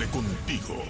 Siempre contigo.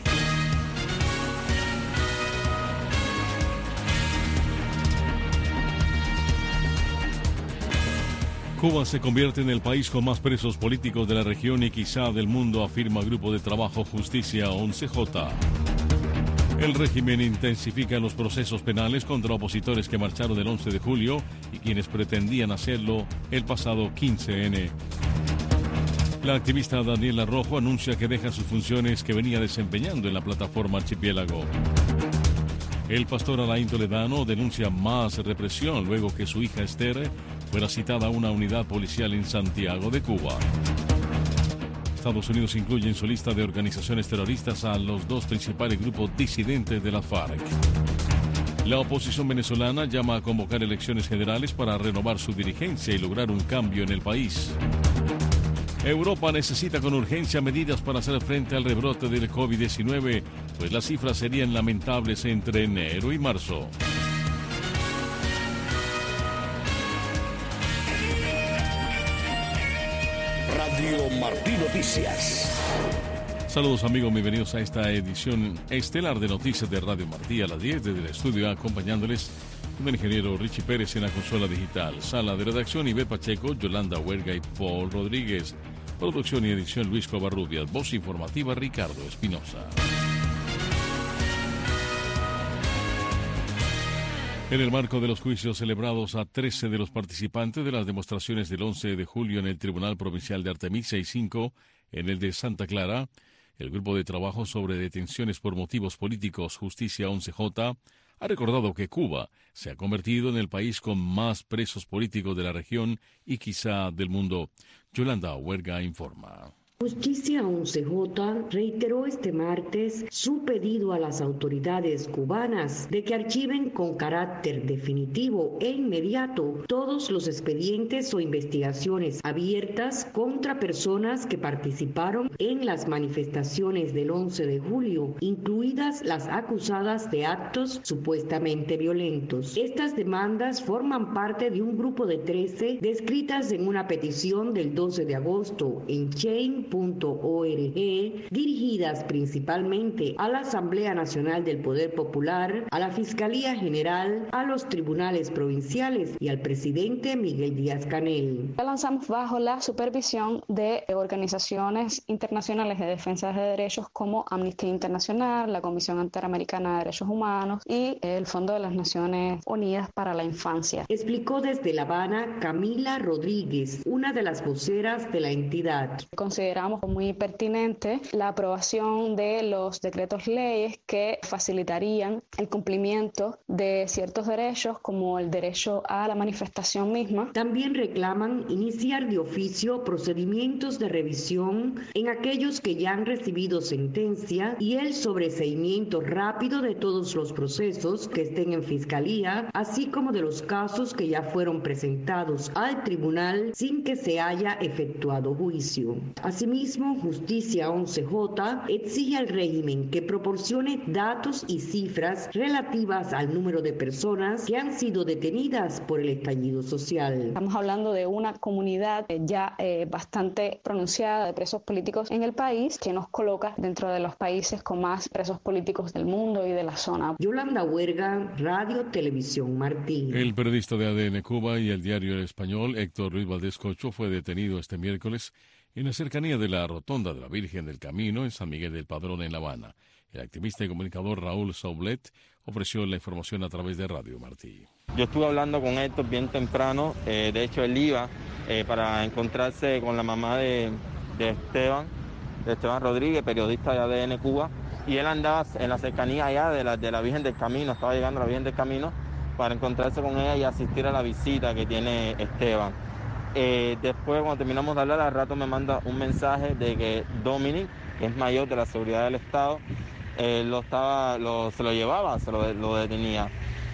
Cuba se convierte en el país con más presos políticos de la región y quizá del mundo, afirma Grupo de Trabajo Justicia 11J. El régimen intensifica los procesos penales contra opositores que marcharon el 11 de julio y quienes pretendían hacerlo el pasado 15N. La activista Daniela Rojo anuncia que deja sus funciones que venía desempeñando en la plataforma Archipiélago. El pastor Alain Toledano denuncia más represión luego que su hija Esther fuera citada a una unidad policial en Santiago de Cuba. Estados Unidos incluye en su lista de organizaciones terroristas a los dos principales grupos disidentes de la FARC. La oposición venezolana llama a convocar elecciones generales para renovar su dirigencia y lograr un cambio en el país. Europa necesita con urgencia medidas para hacer frente al rebrote del COVID-19, pues las cifras serían lamentables entre enero y marzo. Radio Martí Noticias. Saludos amigos, bienvenidos a esta edición estelar de Noticias de Radio Martí a las 10 desde el estudio, acompañándoles con el ingeniero Richie Pérez en la consola digital. Sala de redacción Ivette Pacheco, Yolanda Huerga y Paul Rodríguez. Producción y edición Luis Covarrubias. Voz informativa Ricardo Espinosa. En el marco de los juicios celebrados a 13 de los participantes de las demostraciones del 11 de julio en el Tribunal Provincial de Artemisa y 5 en el de Santa Clara, el Grupo de Trabajo sobre Detenciones por Motivos Políticos Justicia 11J ha recordado que Cuba se ha convertido en el país con más presos políticos de la región y quizá del mundo. Yolanda Huerga informa. Justicia 11J reiteró este martes su pedido a las autoridades cubanas de que archiven con carácter definitivo e inmediato todos los expedientes o investigaciones abiertas contra personas que participaron en las manifestaciones del 11 de julio, incluidas las acusadas de actos supuestamente violentos. Estas demandas forman parte de un grupo de 13 descritas en una petición del 12 de agosto en Chain.org, dirigidas principalmente a la Asamblea Nacional del Poder Popular, a la Fiscalía General, a los tribunales provinciales y al presidente Miguel Díaz-Canel. La lanzamos bajo la supervisión de organizaciones internacionales de defensa de derechos como Amnistía Internacional, la Comisión Interamericana de Derechos Humanos y el Fondo de las Naciones Unidas para la Infancia. Explicó desde La Habana Camila Rodríguez, una de las voceras de la entidad. Consideramos muy pertinente la aprobación de los decretos leyes que facilitarían el cumplimiento de ciertos derechos como el derecho a la manifestación misma. También reclaman iniciar de oficio procedimientos de revisión en aquellos que ya han recibido sentencia y el sobreseimiento rápido de todos los procesos que estén en fiscalía, así como de los casos que ya fueron presentados al tribunal sin que se haya efectuado juicio. Asimismo, Justicia 11J exige al régimen que proporcione datos y cifras relativas al número de personas que han sido detenidas por el estallido social. Estamos hablando de una comunidad ya bastante pronunciada de presos políticos en el país, que nos coloca dentro de los países con más presos políticos del mundo y de la zona. Yolanda Huerga, Radio Televisión Martí. El periodista de ADN Cuba y el diario El Español, Héctor Luis Valdés Cocho, fue detenido este miércoles en la cercanía de la Rotonda de la Virgen del Camino en San Miguel del Padrón, en La Habana. El activista y comunicador Raúl Saublet ofreció la información a través de Radio Martí. Yo estuve hablando con Héctor bien temprano, de hecho él iba para encontrarse con la mamá de Esteban Rodríguez, periodista de ADN Cuba, y él andaba en la cercanía allá de la Virgen del Camino, estaba llegando a la Virgen del Camino para encontrarse con ella y asistir a la visita que tiene Esteban. Después, cuando terminamos de hablar, al rato me manda un mensaje de que Dominic, que es mayor de la seguridad del Estado, se lo llevaba, lo detenía.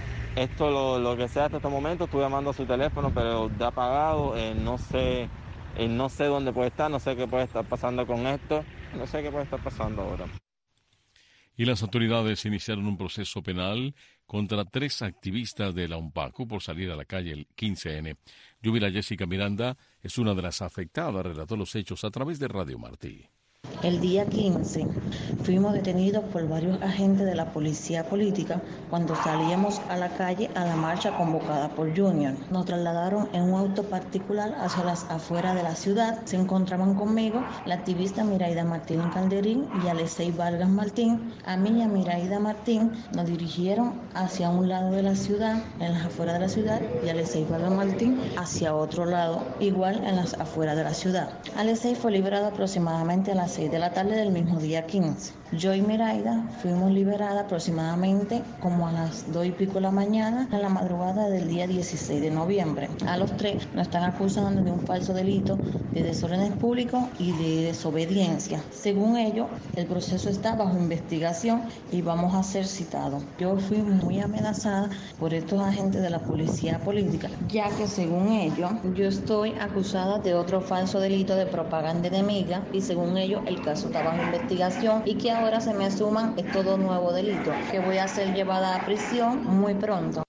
Esto, lo que sea hasta este momento, estuve llamando a su teléfono, pero está apagado, no sé dónde puede estar, no sé qué puede estar pasando con esto, no sé qué puede estar pasando ahora. Y las autoridades iniciaron un proceso penal contra 3 activistas de la UNPACU por salir a la calle el 15N. Yubila Jessica Miranda es una de las afectadas, relató los hechos a través de Radio Martí. El día 15 fuimos detenidos por varios agentes de la policía política cuando salíamos a la calle a la marcha convocada por Junior. Nos trasladaron en un auto particular hacia las afueras de la ciudad. Se encontraban conmigo la activista Miraida Martín Calderín y Alexei Vargas Martín. A mí y a Miraida Martín nos dirigieron hacia un lado de la ciudad, en las afueras de la ciudad, y Alexei Vargas Martín hacia otro lado, igual en las afueras de la ciudad. Alexei fue liberado aproximadamente a las 6 de la tarde del mismo día 15. Yo y Miraida fuimos liberadas aproximadamente como a las 2 y pico de la mañana en la madrugada del día 16 de noviembre. A los tres nos están acusando de un falso delito de desórdenes públicos y de desobediencia. Según ellos, el proceso está bajo investigación y vamos a ser citados. Yo fui muy amenazada por estos agentes de la policía política, ya que según ellos, yo estoy acusada de otro falso delito de propaganda enemiga y según ellos el caso está bajo investigación y que ahora se me asuman estos dos nuevos delitos, que voy a ser llevada a prisión muy pronto.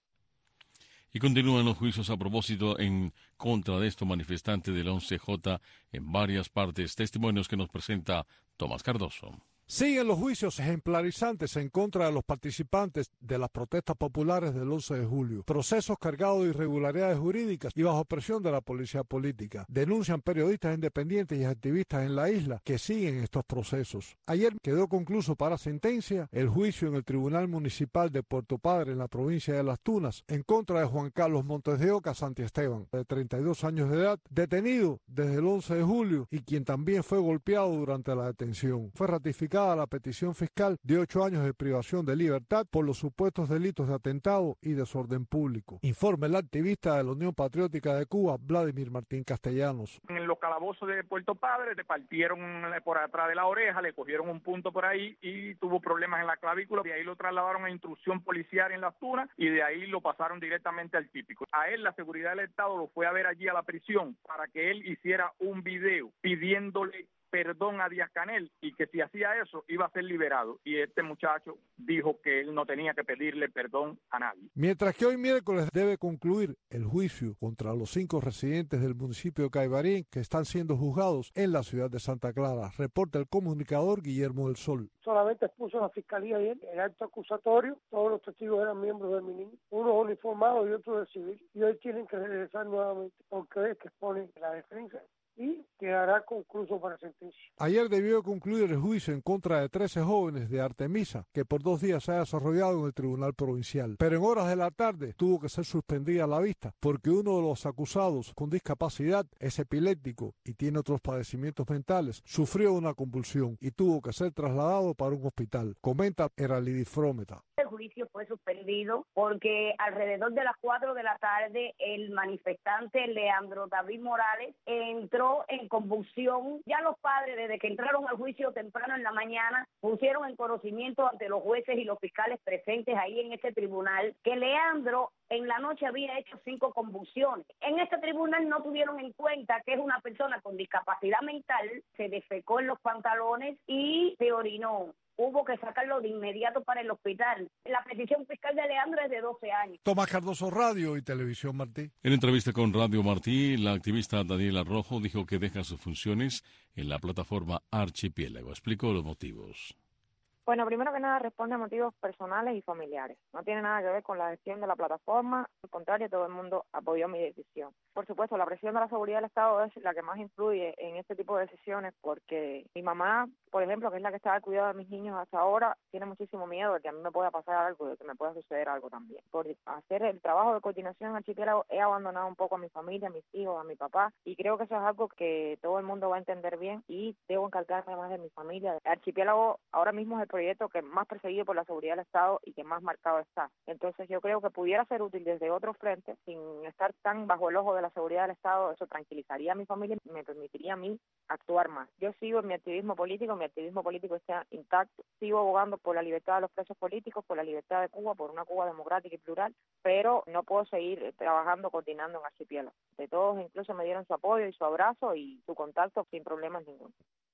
Y continúan los juicios a propósito en contra de estos manifestantes del 11J en varias partes. Testimonios que nos presenta Tomás Cardoso. Siguen los juicios ejemplarizantes en contra de los participantes de las protestas populares del 11 de julio. Procesos cargados de irregularidades jurídicas y bajo presión de la policía política. Denuncian periodistas independientes y activistas en la isla que siguen estos procesos. Ayer quedó concluso para sentencia el juicio en el Tribunal Municipal de Puerto Padre en la provincia de Las Tunas en contra de Juan Carlos Montes de Oca Santiesteban, de 32 años de edad, detenido desde el 11 de julio y quien también fue golpeado durante la detención. Fue ratificado la petición fiscal de 8 años de privación de libertad por los supuestos delitos de atentado y desorden público. Informa el activista de la Unión Patriótica de Cuba, Vladimir Martín Castellanos. En los calabozos de Puerto Padre le partieron por atrás de la oreja, le cogieron un punto por ahí y tuvo problemas en la clavícula. De ahí lo trasladaron a instrucción policial en Las Tunas y de ahí lo pasaron directamente al típico. A él la seguridad del Estado lo fue a ver allí a la prisión para que él hiciera un video pidiéndole perdón a Díaz-Canel y que si hacía eso iba a ser liberado, y este muchacho dijo que él no tenía que pedirle perdón a nadie. Mientras que hoy miércoles debe concluir el juicio contra los 5 residentes del municipio de Caibarín que están siendo juzgados en la ciudad de Santa Clara, reporta el comunicador Guillermo del Sol. Solamente expuso la fiscalía ayer el acto acusatorio, todos los testigos eran miembros del MININ, unos uniformados y otros de civil, y hoy tienen que regresar nuevamente porque es que exponen la defensa y quedará concluso para sentencia. Ayer debió concluir el juicio en contra de 13 jóvenes de Artemisa, que por 2 días se ha desarrollado en el Tribunal Provincial. Pero en horas de la tarde tuvo que ser suspendida la vista, porque uno de los acusados con discapacidad es epiléptico y tiene otros padecimientos mentales. Sufrió una convulsión y tuvo que ser trasladado para un hospital. Comenta Eralidis Frometa. El juicio fue suspendido porque alrededor de las 4 de la tarde el manifestante Leandro David Morales entró en convulsión. Ya los padres, desde que entraron al juicio temprano en la mañana, pusieron en conocimiento ante los jueces y los fiscales presentes ahí en este tribunal que Leandro en la noche había hecho 5 convulsiones. En este tribunal no tuvieron en cuenta que es una persona con discapacidad mental, se defecó en los pantalones y se orinó. Hubo que sacarlo de inmediato para el hospital. La petición fiscal de Leandro es de 12 años. Tomás Cardoso, Radio y Televisión Martí. En entrevista con Radio Martí, la activista Daniela Rojo dijo que deja sus funciones en la plataforma Archipiélago. Explicó los motivos. Bueno, primero que nada responde a motivos personales y familiares. No tiene nada que ver con la gestión de la plataforma. Al contrario, todo el mundo apoyó mi decisión. Por supuesto, la presión de la seguridad del Estado es la que más influye en este tipo de decisiones porque mi mamá, por ejemplo, que es la que está al cuidado de mis niños hasta ahora, tiene muchísimo miedo de que a mí me pueda pasar algo, de que me pueda suceder algo también. Por hacer el trabajo de coordinación en Archipiélago he abandonado un poco a mi familia, a mis hijos, a mi papá, y creo que eso es algo que todo el mundo va a entender bien y debo encargarme más de mi familia. Archipiélago ahora mismo es el proyecto que más perseguido por la seguridad del Estado y que más marcado está. Entonces yo creo que pudiera ser útil desde otro frente, sin estar tan bajo el ojo de la seguridad del Estado. Eso tranquilizaría a mi familia y me permitiría a mí actuar más. Yo sigo en mi activismo político está intacto, sigo abogando por la libertad de los presos políticos, por la libertad de Cuba, por una Cuba democrática y plural, pero no puedo seguir trabajando, coordinando en Archipiélago. De todos incluso me dieron su apoyo y su abrazo y su contacto sin problemas ninguno.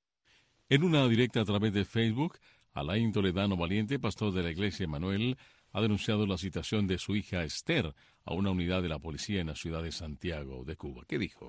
En una directa a través de Facebook, Alain Toledano Valiente, pastor de la Iglesia Emanuel, ha denunciado la citación de su hija Esther a una unidad de la policía en la ciudad de Santiago de Cuba. ¿Qué dijo?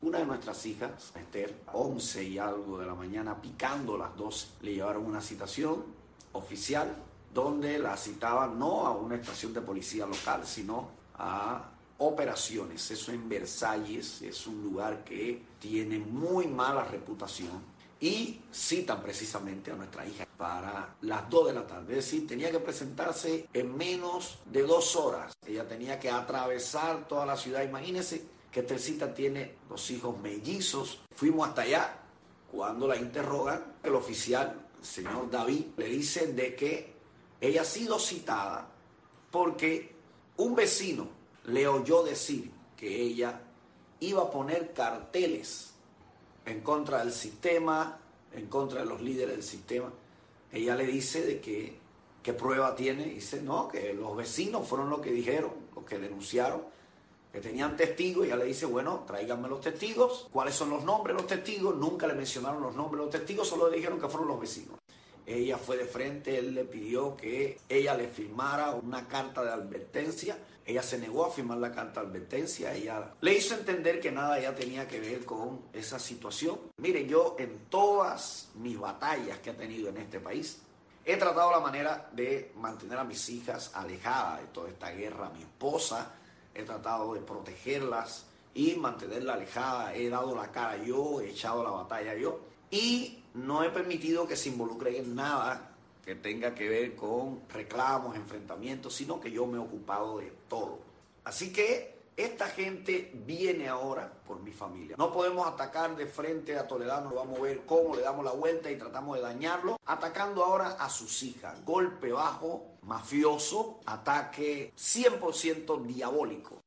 Una de nuestras hijas, Esther, 11 y algo de la mañana, picando las 12, le llevaron una citación oficial donde la citaban no a una estación de policía local, sino a operaciones. Eso en Versalles, es un lugar que tiene muy mala reputación, y citan precisamente a nuestra hija para las 2 de la tarde. Es decir, tenía que presentarse en menos de 2 horas. Ella tenía que atravesar toda la ciudad. Imagínense que Tercita tiene 2 hijos mellizos. Fuimos hasta allá. Cuando la interrogan, el oficial, el señor David, le dice de que ella ha sido citada porque un vecino le oyó decir que ella iba a poner carteles en contra del sistema, en contra de los líderes del sistema. Ella le dice de que qué prueba tiene. Dice, no, que los vecinos fueron los que dijeron, los que denunciaron, que tenían testigos. Ella le dice, bueno, tráiganme los testigos. ¿Cuáles son los nombres de los testigos? Nunca le mencionaron los nombres de los testigos, solo le dijeron que fueron los vecinos. Ella fue de frente, él le pidió que ella le firmara una carta de advertencia. Ella se negó a firmar la carta de advertencia. Ella le hizo entender que nada ya tenía que ver con esa situación. Miren, yo en todas mis batallas que he tenido en este país, he tratado la manera de mantener a mis hijas alejadas de toda esta guerra. A mi esposa he tratado de protegerlas y mantenerla alejada. He dado la cara yo, he echado la batalla yo. Y no he permitido que se involucren en nada que tenga que ver con reclamos, enfrentamientos, sino que yo me he ocupado de todo. Así que esta gente viene ahora por mi familia. No podemos atacar de frente a Toledano, vamos a ver cómo le damos la vuelta y tratamos de dañarlo, atacando ahora a sus hijas. Golpe bajo, mafioso, ataque 100% diabólico.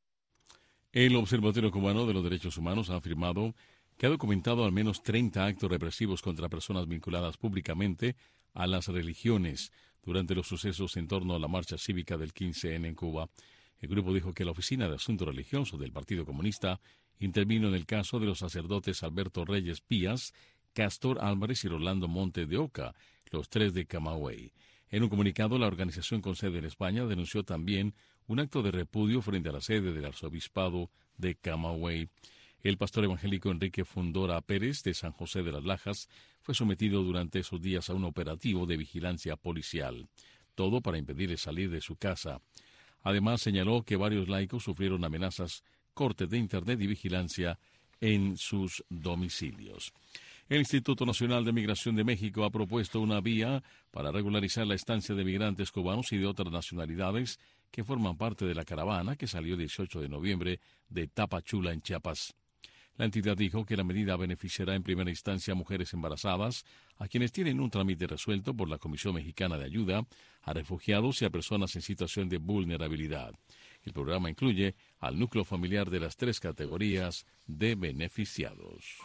El Observatorio Cubano de los Derechos Humanos ha afirmado que ha documentado al menos 30 actos represivos contra personas vinculadas públicamente a las religiones durante los sucesos en torno a la marcha cívica del 15N en Cuba. El grupo dijo que la Oficina de Asuntos Religiosos del Partido Comunista intervino en el caso de los sacerdotes Alberto Reyes Pías, Castor Álvarez y Rolando Montes de Oca, los 3 de Camagüey. En un comunicado, la organización con sede en España denunció también un acto de repudio frente a la sede del arzobispado de Camagüey. El pastor evangélico Enrique Fundora Pérez, de San José de las Lajas, fue sometido durante esos días a un operativo de vigilancia policial, todo para impedirle salir de su casa. Además, señaló que varios laicos sufrieron amenazas, cortes de Internet y vigilancia en sus domicilios. El Instituto Nacional de Migración de México ha propuesto una vía para regularizar la estancia de migrantes cubanos y de otras nacionalidades que forman parte de la caravana que salió el 18 de noviembre de Tapachula, en Chiapas. La entidad dijo que la medida beneficiará en primera instancia a mujeres embarazadas, a quienes tienen un trámite resuelto por la Comisión Mexicana de Ayuda, a refugiados y a personas en situación de vulnerabilidad. El programa incluye al núcleo familiar de las 3 categorías de beneficiados.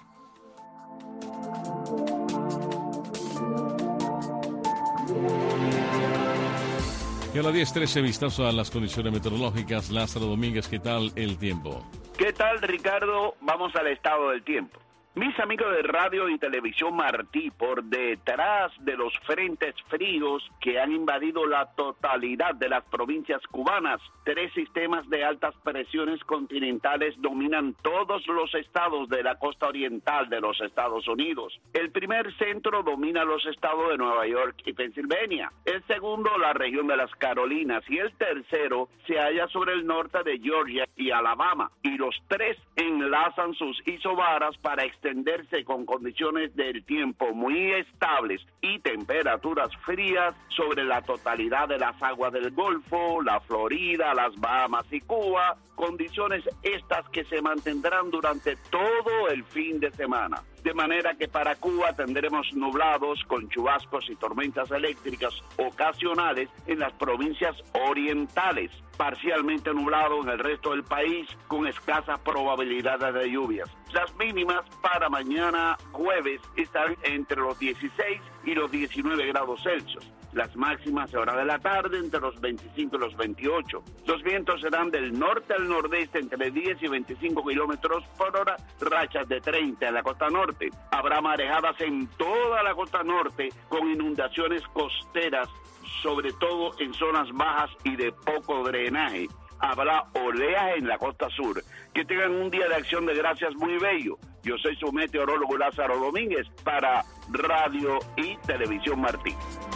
Y a las 10:13, vistazo a las condiciones meteorológicas. Lázaro Domínguez, ¿qué tal el tiempo? ¿Qué tal, Ricardo? Vamos al estado del tiempo. Mis amigos de Radio y Televisión Martí, por detrás de los frentes fríos que han invadido la totalidad de las provincias cubanas, 3 sistemas de altas presiones continentales dominan todos los estados de la costa oriental de los Estados Unidos. El primer centro domina los estados de Nueva York y Pensilvania, el segundo la región de las Carolinas y el tercero se halla sobre el norte de Georgia y Alabama, y los 3 enlazan sus isobaras para extenderse con condiciones del tiempo muy estables y temperaturas frías sobre la totalidad de las aguas del Golfo, la Florida, las Bahamas y Cuba, condiciones estas que se mantendrán durante todo el fin de semana. De manera que para Cuba tendremos nublados con chubascos y tormentas eléctricas ocasionales en las provincias orientales, parcialmente nublado en el resto del país con escasas probabilidades de lluvias. Las mínimas para mañana jueves están entre los 16 y los 19 grados Celsius. Las máximas a hora de la tarde entre los 25 y los 28. Los vientos serán del norte al nordeste entre 10 y 25 kilómetros por hora, rachas de 30 en la costa norte. Habrá marejadas en toda la costa norte con inundaciones costeras, sobre todo en zonas bajas y de poco drenaje. habrá oleaje en la costa sur. Que tengan un día de acción de gracias muy bello. Yo soy su meteorólogo Lázaro Domínguez para Radio y Televisión Martí.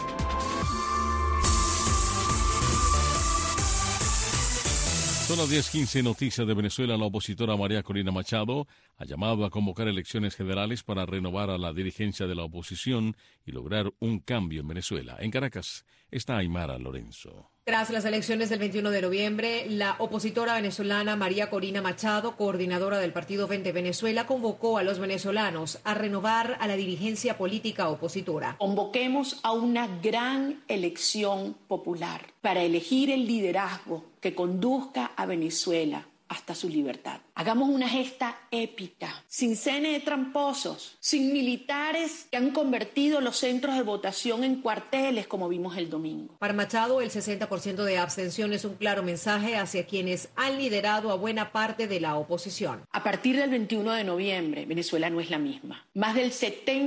Son las 10:15, noticias de Venezuela. La opositora María Corina Machado ha llamado a convocar elecciones generales para renovar a la dirigencia de la oposición y lograr un cambio en Venezuela. En Caracas está Aymara Lorenzo. Tras las elecciones del 21 de noviembre, la opositora venezolana María Corina Machado, coordinadora del Partido Vente Venezuela, convocó a los venezolanos a renovar a la dirigencia política opositora. Convoquemos a una gran elección popular para elegir el liderazgo que conduzca a Venezuela hasta su libertad. Hagamos una gesta épica, sin CNE tramposos, sin militares que han convertido los centros de votación en cuarteles como vimos el domingo. Para Machado, el 60% de abstención es un claro mensaje hacia quienes han liderado a buena parte de la oposición. A partir del 21 de noviembre, Venezuela no es la misma. Más del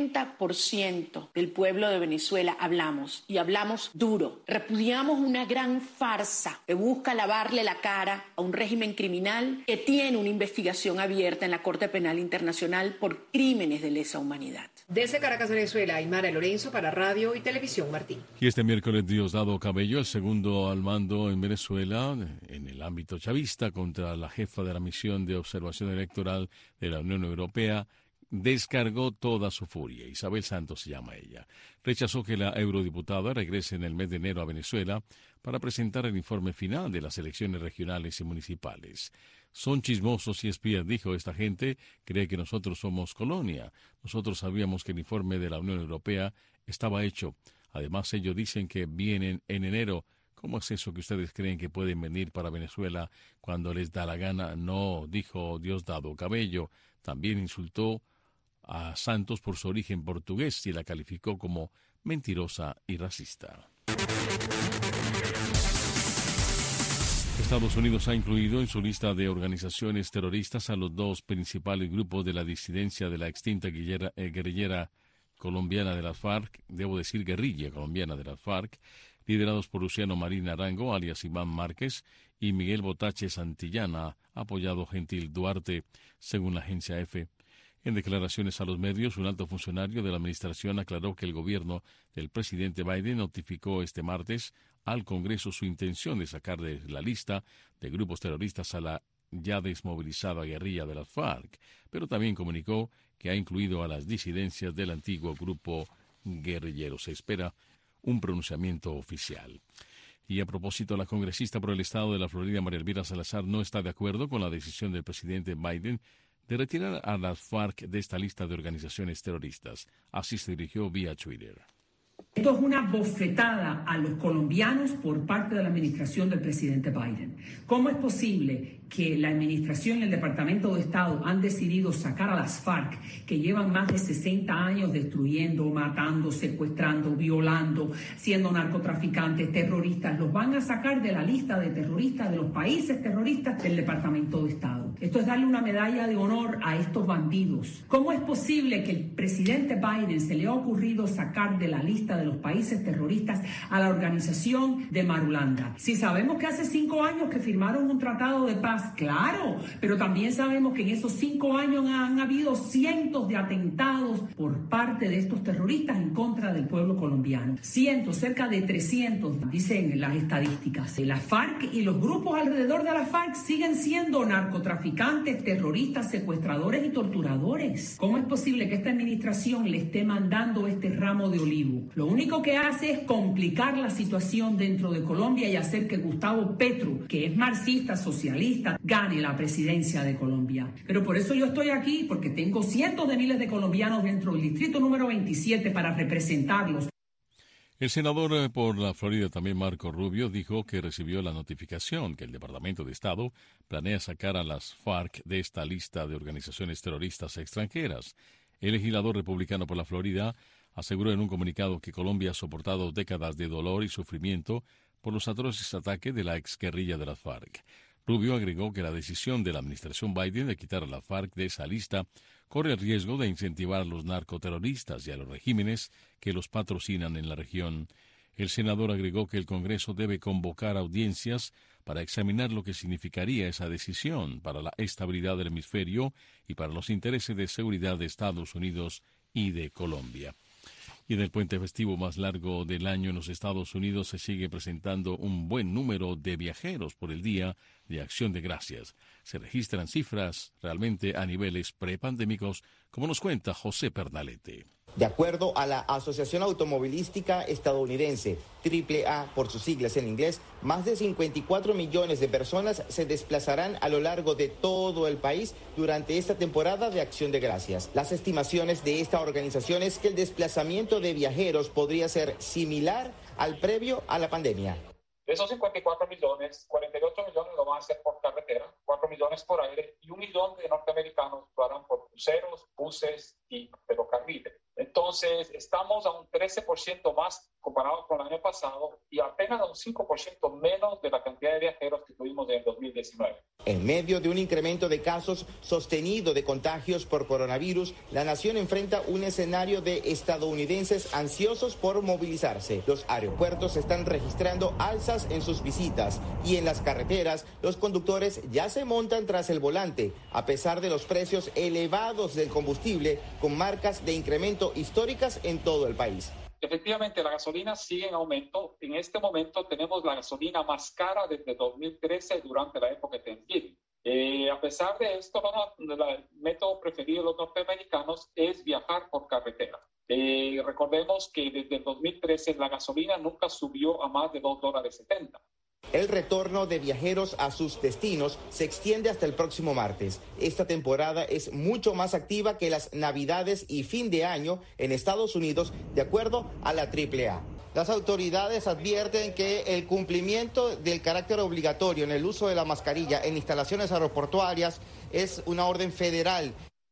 70% del pueblo de Venezuela hablamos, y hablamos duro. Repudiamos una gran farsa que busca lavarle la cara a un régimen criminal que tiene una investigación abierta en la Corte Penal Internacional por crímenes de lesa humanidad. Desde Caracas, Venezuela, Aymara Lorenzo para Radio y Televisión Martí. Y este miércoles Diosdado Cabello, el segundo al mando en Venezuela, en el ámbito chavista, contra la jefa de la misión de observación electoral de la Unión Europea, descargó toda su furia. Isabel Santos se llama ella. Rechazó que la eurodiputada regrese en el mes de enero a Venezuela para presentar el informe final de las elecciones regionales y municipales. Son chismosos y espías, dijo. Esta gente cree que nosotros somos colonia. Nosotros sabíamos que el informe de la Unión Europea estaba hecho. Además, ellos dicen que vienen en enero. ¿Cómo es eso que ustedes creen que pueden venir para Venezuela cuando les da la gana? No, dijo Diosdado Cabello. También insultó a Santos por su origen portugués y la calificó como mentirosa y racista. Estados Unidos ha incluido en su lista de organizaciones terroristas a los dos principales grupos de la disidencia de la extinta guerrilla colombiana de las FARC, guerrilla colombiana de las FARC, liderados por Luciano Marín Arango, alias Iván Márquez, y Miguel Botache Santillana, apoyado Gentil Duarte, según la agencia EFE. En declaraciones a los medios, un alto funcionario de la administración aclaró que el gobierno del presidente Biden notificó este martes al Congreso su intención de sacar de la lista de grupos terroristas a la ya desmovilizada guerrilla de las FARC, pero también comunicó que ha incluido a las disidencias del antiguo grupo guerrillero. Se espera un pronunciamiento oficial. Y a propósito, la congresista por el estado de la Florida, María Elvira Salazar, no está de acuerdo con la decisión del presidente Biden de retirar a las FARC de esta lista de organizaciones terroristas. Así se dirigió vía Twitter. Esto es una bofetada a los colombianos por parte de la administración del presidente Biden. ¿Cómo es posible que la administración y el Departamento de Estado han decidido sacar a las FARC, que llevan más de 60 años destruyendo, matando, secuestrando, violando, siendo narcotraficantes, terroristas? Los van a sacar de la lista de terroristas, de los países terroristas del Departamento de Estado. Esto es darle una medalla de honor a estos bandidos. ¿Cómo es posible que el presidente Biden se le ha ocurrido sacar de la lista de los países terroristas a la organización de Marulanda? Si sabemos que hace 5 años que firmaron un tratado de paz, claro, pero también sabemos que en esos 5 años han habido cientos de atentados por parte de estos terroristas en contra del pueblo colombiano. Cientos, cerca de 300, dicen las estadísticas. La FARC y los grupos alrededor de la FARC siguen siendo narcotraficantes, terroristas, secuestradores y torturadores. ¿Cómo es posible que esta administración le esté mandando este ramo de olivo? Lo único que hace es complicar la situación dentro de Colombia y hacer que Gustavo Petro, que es marxista, socialista, gane la presidencia de Colombia. Pero por eso yo estoy aquí, porque tengo cientos de miles de colombianos dentro del distrito número 27 para representarlos. El senador por la Florida, también Marco Rubio, dijo que recibió la notificación que el Departamento de Estado planea sacar a las FARC de esta lista de organizaciones terroristas extranjeras. El legislador republicano por la Florida aseguró en un comunicado que Colombia ha soportado décadas de dolor y sufrimiento por los atroces ataques de la exguerrilla de las FARC. Rubio agregó que la decisión de la administración Biden de quitar a la FARC de esa lista corre el riesgo de incentivar a los narcoterroristas y a los regímenes que los patrocinan en la región. El senador agregó que el Congreso debe convocar audiencias para examinar lo que significaría esa decisión para la estabilidad del hemisferio y para los intereses de seguridad de Estados Unidos y de Colombia. Y en el puente festivo más largo del año en los Estados Unidos se sigue presentando un buen número de viajeros por el Día de Acción de Gracias. Se registran cifras realmente a niveles prepandémicos, como nos cuenta José Pernalete. De acuerdo a la Asociación Automovilística Estadounidense, AAA por sus siglas en inglés, más de 54 millones de personas se desplazarán a lo largo de todo el país durante esta temporada de Acción de Gracias. Las estimaciones de esta organización es que el desplazamiento de viajeros podría ser similar al previo a la pandemia. De esos 54 millones, 48 millones lo van a hacer por carretera, 4 millones por aire y 1 millón de norteamericanos lo harán por cruceros, buses y ferrocarriles. Entonces, estamos a un 13% más comparado con el año pasado y apenas a un 5% menos de la cantidad de viajeros que tuvimos en 2019. En medio de un incremento de casos sostenido de contagios por coronavirus, la nación enfrenta un escenario de estadounidenses ansiosos por movilizarse. Los aeropuertos están registrando alzas en sus visitas y en las carreteras los conductores ya se montan tras el volante, a pesar de los precios elevados del combustible, con marcas de incremento históricas en todo el país. Efectivamente, la gasolina sigue en aumento. En este momento tenemos la gasolina más cara desde 2013 durante la época de Thanksgiving. A pesar de esto, el método preferido de los norteamericanos es viajar por carretera. Recordemos que desde el 2013 la gasolina nunca subió a más de $2.70. El retorno de viajeros a sus destinos se extiende hasta el próximo martes. Esta temporada es mucho más activa que las Navidades y fin de año en Estados Unidos, de acuerdo a la AAA. Las autoridades advierten que el cumplimiento del carácter obligatorio en el uso de la mascarilla en instalaciones aeroportuarias es una orden federal.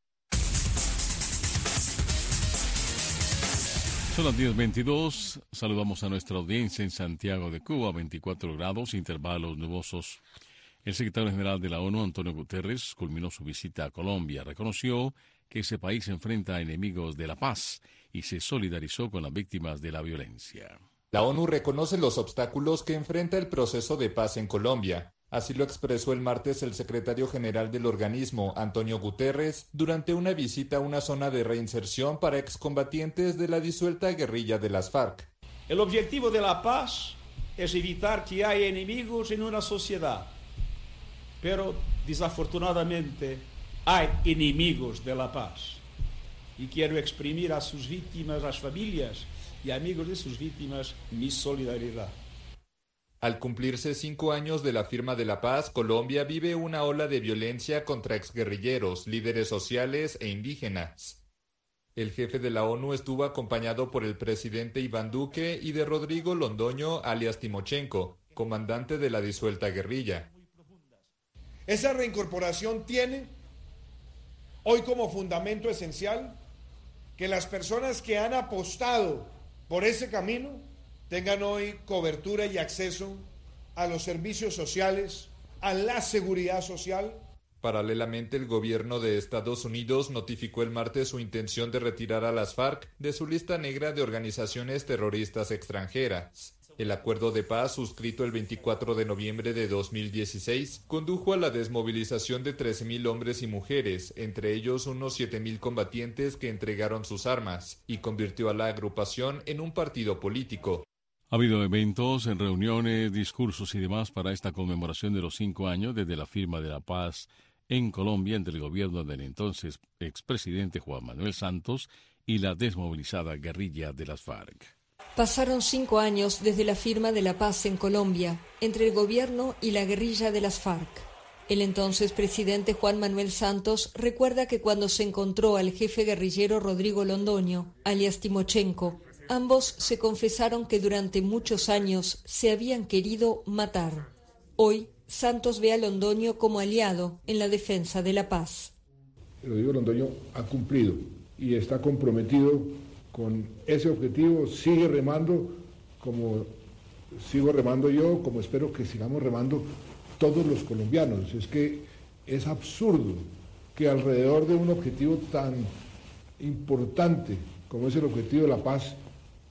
Son las 10:22. Saludamos a nuestra audiencia en Santiago de Cuba, 24 grados, intervalos nubosos. El secretario general de la ONU, Antonio Guterres, culminó su visita a Colombia. Reconoció que ese país enfrenta a enemigos de la paz y se solidarizó con las víctimas de la violencia. La ONU reconoce los obstáculos que enfrenta el proceso de paz en Colombia. Así lo expresó el martes el secretario general del organismo, Antonio Guterres, durante una visita a una zona de reinserción para excombatientes de la disuelta guerrilla de las FARC. El objetivo de la paz es evitar que haya enemigos en una sociedad, pero desafortunadamente hay enemigos de la paz. Y quiero exprimir a sus víctimas, a las familias y amigos de sus víctimas, mi solidaridad. Al cumplirse 5 años de la firma de la paz, Colombia vive una ola de violencia contra exguerrilleros, líderes sociales e indígenas. El jefe de la ONU estuvo acompañado por el presidente Iván Duque y de Rodrigo Londoño, alias Timochenko, comandante de la disuelta guerrilla. Esa reincorporación tiene hoy como fundamento esencial que las personas que han apostado por ese camino tengan hoy cobertura y acceso a los servicios sociales, a la seguridad social. Paralelamente, el gobierno de Estados Unidos notificó el martes su intención de retirar a las FARC de su lista negra de organizaciones terroristas extranjeras. El acuerdo de paz, suscrito el 24 de noviembre de 2016, condujo a la desmovilización de 13.000 hombres y mujeres, entre ellos unos 7.000 combatientes que entregaron sus armas, y convirtió a la agrupación en un partido político. Ha habido eventos, reuniones, discursos y demás para esta conmemoración de los 5 años desde la firma de la paz en Colombia entre el gobierno del entonces expresidente Juan Manuel Santos y la desmovilizada guerrilla de las FARC. Pasaron 5 años desde la firma de la paz en Colombia entre el gobierno y la guerrilla de las FARC. El entonces presidente Juan Manuel Santos recuerda que cuando se encontró al jefe guerrillero Rodrigo Londoño, alias Timochenko, ambos se confesaron que durante muchos años se habían querido matar. Hoy, Santos ve a Londoño como aliado en la defensa de la paz. Rodrigo Londoño ha cumplido y está comprometido con ese objetivo, sigue remando como sigo remando yo, como espero que sigamos remando todos los colombianos. Es que es absurdo que alrededor de un objetivo tan importante como es el objetivo de la paz,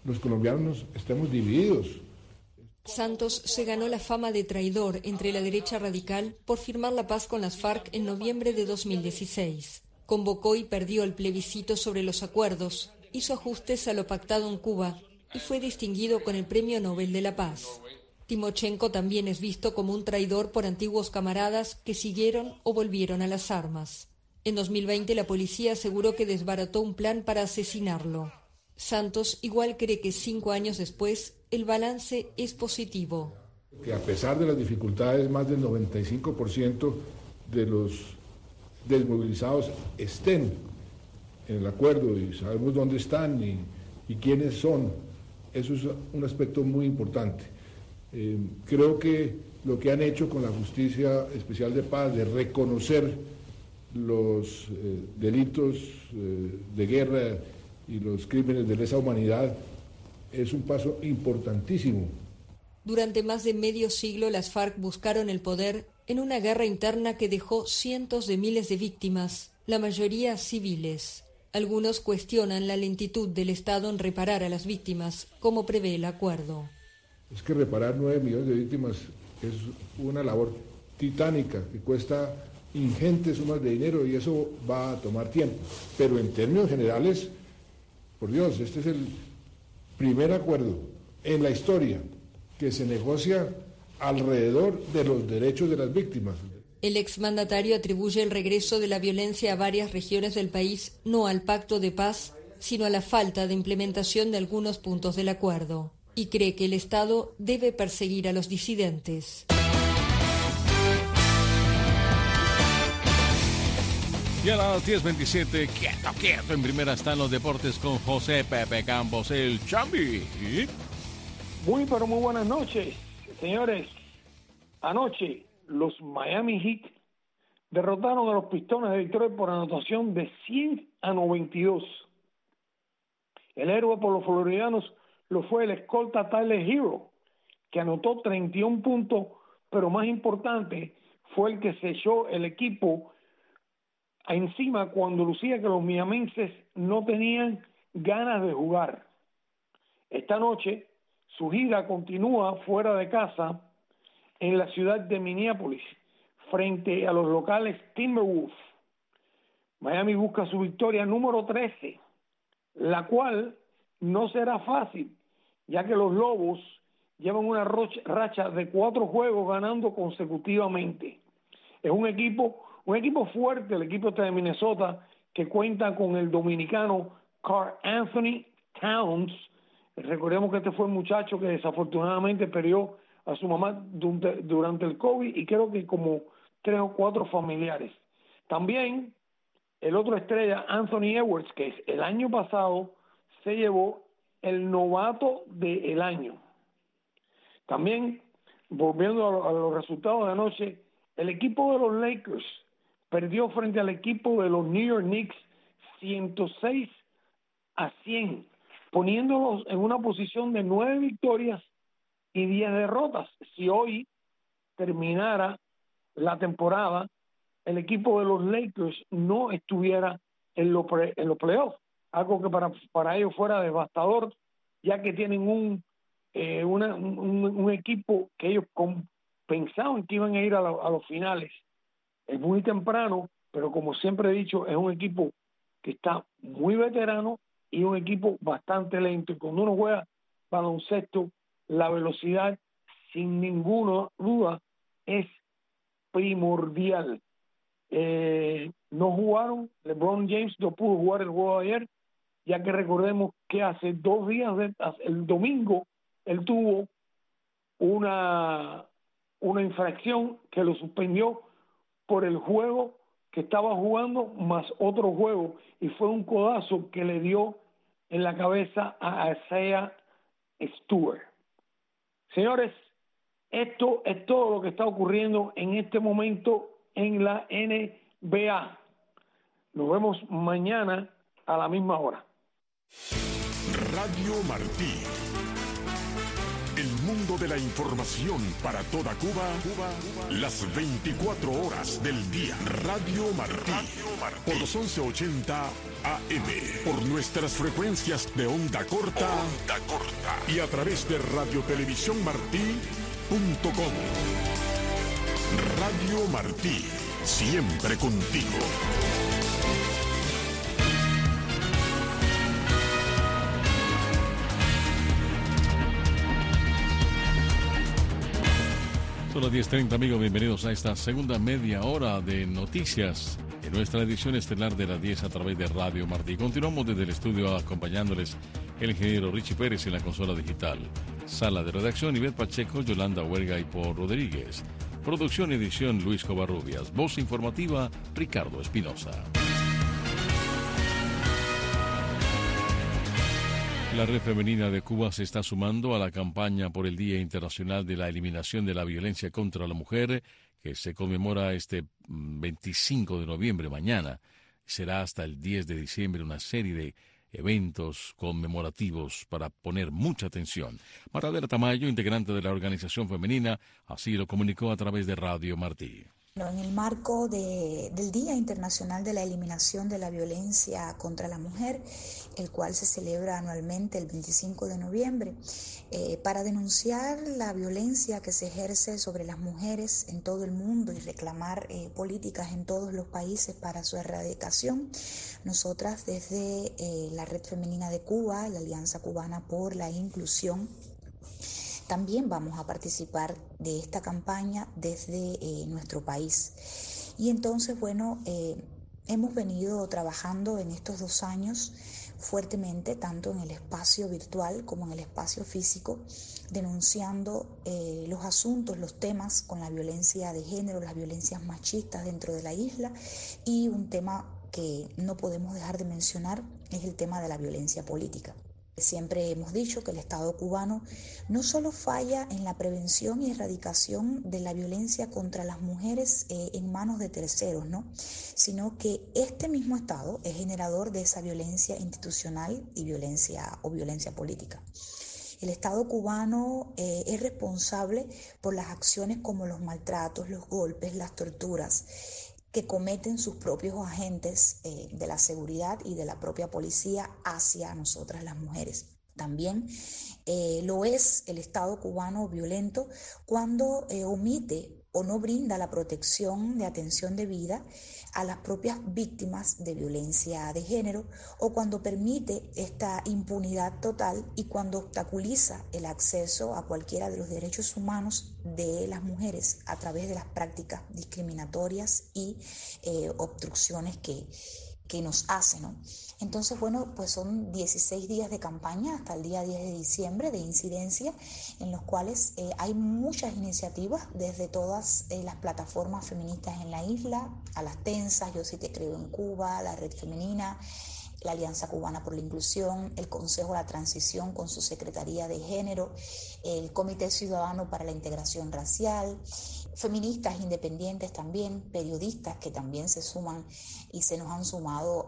los colombianos estemos divididos. Santos se ganó la fama de traidor entre la derecha radical por firmar la paz con las FARC en noviembre de 2016. Convocó y perdió el plebiscito sobre los acuerdos, hizo ajustes a lo pactado en Cuba y fue distinguido con el Premio Nobel de la Paz. Timochenko también es visto como un traidor por antiguos camaradas que siguieron o volvieron a las armas. En 2020 la policía aseguró que desbarató un plan para asesinarlo. Santos igual cree que 5 años después el balance es positivo. Que a pesar de las dificultades, más del 95% de los desmovilizados estén en el acuerdo y sabemos dónde están y quiénes son. Eso es un aspecto muy importante. Creo que lo que han hecho con la Justicia Especial de Paz de reconocer los delitos de guerra y los crímenes de lesa humanidad es un paso importantísimo. Durante más de medio siglo las FARC buscaron el poder en una guerra interna que dejó cientos de miles de víctimas, la mayoría civiles. Algunos cuestionan la lentitud del Estado en reparar a las víctimas, como prevé el acuerdo. Es que reparar 9 millones de víctimas es una labor titánica que cuesta ingentes sumas de dinero y eso va a tomar tiempo. Pero en términos generales, por Dios, este es el primer acuerdo en la historia que se negocia alrededor de los derechos de las víctimas. El exmandatario atribuye el regreso de la violencia a varias regiones del país no al pacto de paz, sino a la falta de implementación de algunos puntos del acuerdo, y cree que el Estado debe perseguir a los disidentes. Y a las 10:27, quieto, en primera están los deportes con José Pepe Campos, el Chambi. Muy buenas noches, señores. Anoche, los Miami Heat derrotaron a los Pistones de Detroit por anotación de 100-92. El héroe por los floridianos lo fue el escolta Tyler Hero, que anotó 31 puntos, pero más importante fue el que se echó el equipo encima cuando lucía que los miamenses no tenían ganas de jugar. Esta noche su gira continúa fuera de casa en la ciudad de Minneapolis frente a los locales Timberwolves. Miami busca su victoria número 13, la cual no será fácil, ya que los Lobos llevan una racha de 4 juegos ganando consecutivamente. Es un equipo fuerte, el equipo de Minnesota, que cuenta con el dominicano Karl Anthony Towns. Recordemos que este fue el muchacho que desafortunadamente perdió a su mamá durante el COVID y creo que como 3 o 4 familiares. También el otro estrella, Anthony Edwards, que el año pasado se llevó el novato del año. También, volviendo a los resultados de anoche, el equipo de los Lakers perdió frente al equipo de los New York Knicks 106-100, poniéndolos en una posición de 9 victorias y 10 derrotas. Si hoy terminara la temporada, el equipo de los Lakers no estuviera en los playoffs, algo que para ellos fuera devastador, ya que tienen un equipo que ellos pensaban que iban a ir a los finales. Es muy temprano, pero como siempre he dicho, es un equipo que está muy veterano y un equipo bastante lento. Y cuando uno juega baloncesto, la velocidad, sin ninguna duda, es primordial. No jugaron, LeBron James no pudo jugar el juego de ayer, ya que recordemos que hace 2 días, el domingo, él tuvo una infracción que lo suspendió por el juego que estaba jugando más otro juego, y fue un codazo que le dio en la cabeza a Isaiah Stewart. Señores, esto es todo lo que está ocurriendo en este momento en la NBA. Nos vemos mañana a la misma hora. Radio Martí, el mundo de la información para toda Cuba, las 24 horas del día. Radio Martí, por los 1180 AM, por nuestras frecuencias de onda corta, y a través de radiotelevisiónmartí.com. Radio Martí, siempre contigo. Son las 10:30, amigos. Bienvenidos a esta segunda media hora de noticias en nuestra edición estelar de las 10 a través de Radio Martí. Continuamos desde el estudio acompañándoles el ingeniero Richie Pérez en la consola digital. Sala de redacción, Ivette Pacheco, Yolanda Huerga y Paul Rodríguez. Producción y edición, Luis Covarrubias. Voz informativa, Ricardo Espinosa. La Red Femenina de Cuba se está sumando a la campaña por el Día Internacional de la Eliminación de la Violencia contra la Mujer, que se conmemora este 25 de noviembre, mañana. Será hasta el 10 de diciembre una serie de eventos conmemorativos para poner mucha atención. Maradera Tamayo, integrante de la organización femenina, así lo comunicó a través de Radio Martí. En el marco del Día Internacional de la Eliminación de la Violencia contra la Mujer, el cual se celebra anualmente el 25 de noviembre, para denunciar la violencia que se ejerce sobre las mujeres en todo el mundo y reclamar políticas en todos los países para su erradicación, nosotras desde la Red Femenina de Cuba, la Alianza Cubana por la Inclusión, también vamos a participar de esta campaña desde nuestro país. Y entonces, hemos venido trabajando en estos 2 años fuertemente, tanto en el espacio virtual como en el espacio físico, denunciando los asuntos, los temas con la violencia de género, las violencias machistas dentro de la isla, y un tema que no podemos dejar de mencionar es el tema de la violencia política. Siempre hemos dicho que el Estado cubano no solo falla en la prevención y erradicación de la violencia contra las mujeres en manos de terceros, ¿no?, sino que este mismo Estado es generador de esa violencia institucional y violencia política. El Estado cubano es responsable por las acciones como los maltratos, los golpes, las torturas que cometen sus propios agentes de la seguridad y de la propia policía hacia nosotras las mujeres. También lo es el Estado cubano violento cuando omite o no brinda la protección de atención debida a las propias víctimas de violencia de género, o cuando permite esta impunidad total y cuando obstaculiza el acceso a cualquiera de los derechos humanos de las mujeres a través de las prácticas discriminatorias y obstrucciones que nos hace, ¿no? Entonces, son 16 días de campaña hasta el día 10 de diciembre de incidencia, en los cuales hay muchas iniciativas desde todas las plataformas feministas en la isla, a las Tensas, Yo Sí Te Creo en Cuba, la Red Femenina, la Alianza Cubana por la Inclusión, el Consejo de la Transición con su Secretaría de Género, el Comité Ciudadano para la Integración Racial, feministas independientes también, periodistas que también se suman y se nos han sumado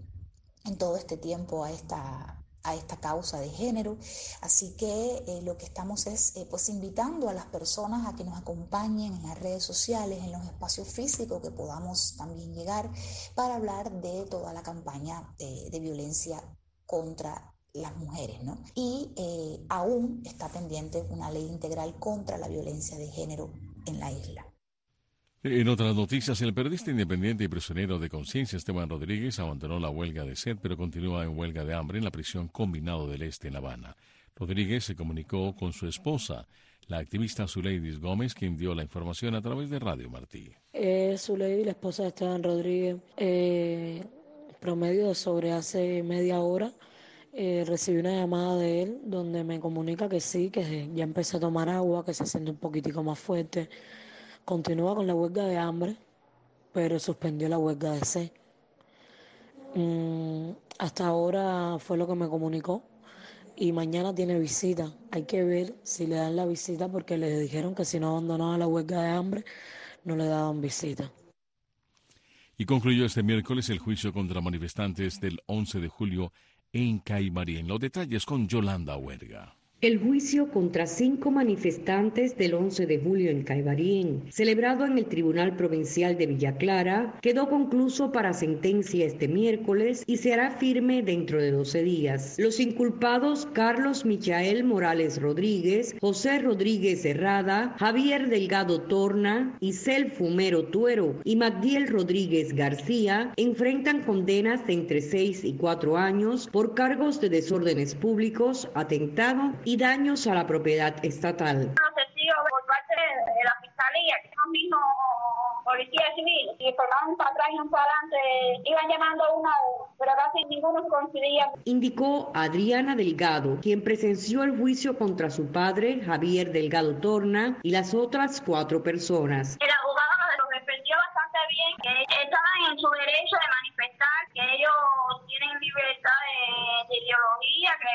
en todo este tiempo a esta causa de género. Así que lo que estamos es invitando a las personas a que nos acompañen en las redes sociales, en los espacios físicos que podamos también llegar, para hablar de toda la campaña de violencia contra las mujeres, ¿no? Y aún está pendiente una ley integral contra la violencia de género en la isla. En otras noticias, el periodista independiente y prisionero de conciencia Esteban Rodríguez abandonó la huelga de sed, pero continúa en huelga de hambre en la prisión Combinado del Este en La Habana. Rodríguez se comunicó con su esposa, la activista Zuleidis Gómez, quien dio la información a través de Radio Martí. Zuleidis, la esposa de Esteban Rodríguez, promedio sobre hace media hora, recibí una llamada de él donde me comunica que sí, que ya empezó a tomar agua, que se siente un poquitico más fuerte. Continúa con la huelga de hambre, pero suspendió la huelga de sed. Hasta ahora fue lo que me comunicó, y mañana tiene visita. Hay que ver si le dan la visita, porque le dijeron que si no abandonaba la huelga de hambre no le daban visita. Y concluyó este miércoles el juicio contra manifestantes del 11 de julio en Caimarí. En los detalles con Yolanda Huerga. El juicio contra 5 manifestantes del 11 de julio en Caibarín, celebrado en el Tribunal Provincial de Villa Clara, quedó concluso para sentencia este miércoles y se hará firme dentro de 12 días. Los inculpados Carlos Michael Morales Rodríguez, José Rodríguez Herrada, Javier Delgado Torna, Isel Fumero Tuero y Magdiel Rodríguez García enfrentan condenas de entre 6 y 4 años por cargos de desórdenes públicos, atentado y daños a la propiedad estatal. Los testigos por parte de la fiscalía, que son mismos policías civiles, y formaban para atrás y para adelante, iban llamando uno a uno, pero casi ninguno coincidía. Indicó Adriana Delgado, quien presenció el juicio contra su padre, Javier Delgado Torna, y las otras 4 personas. El abogado los defendió bastante bien, que estaban en su derecho de manifestar, que ellos tienen libertad de ideología, que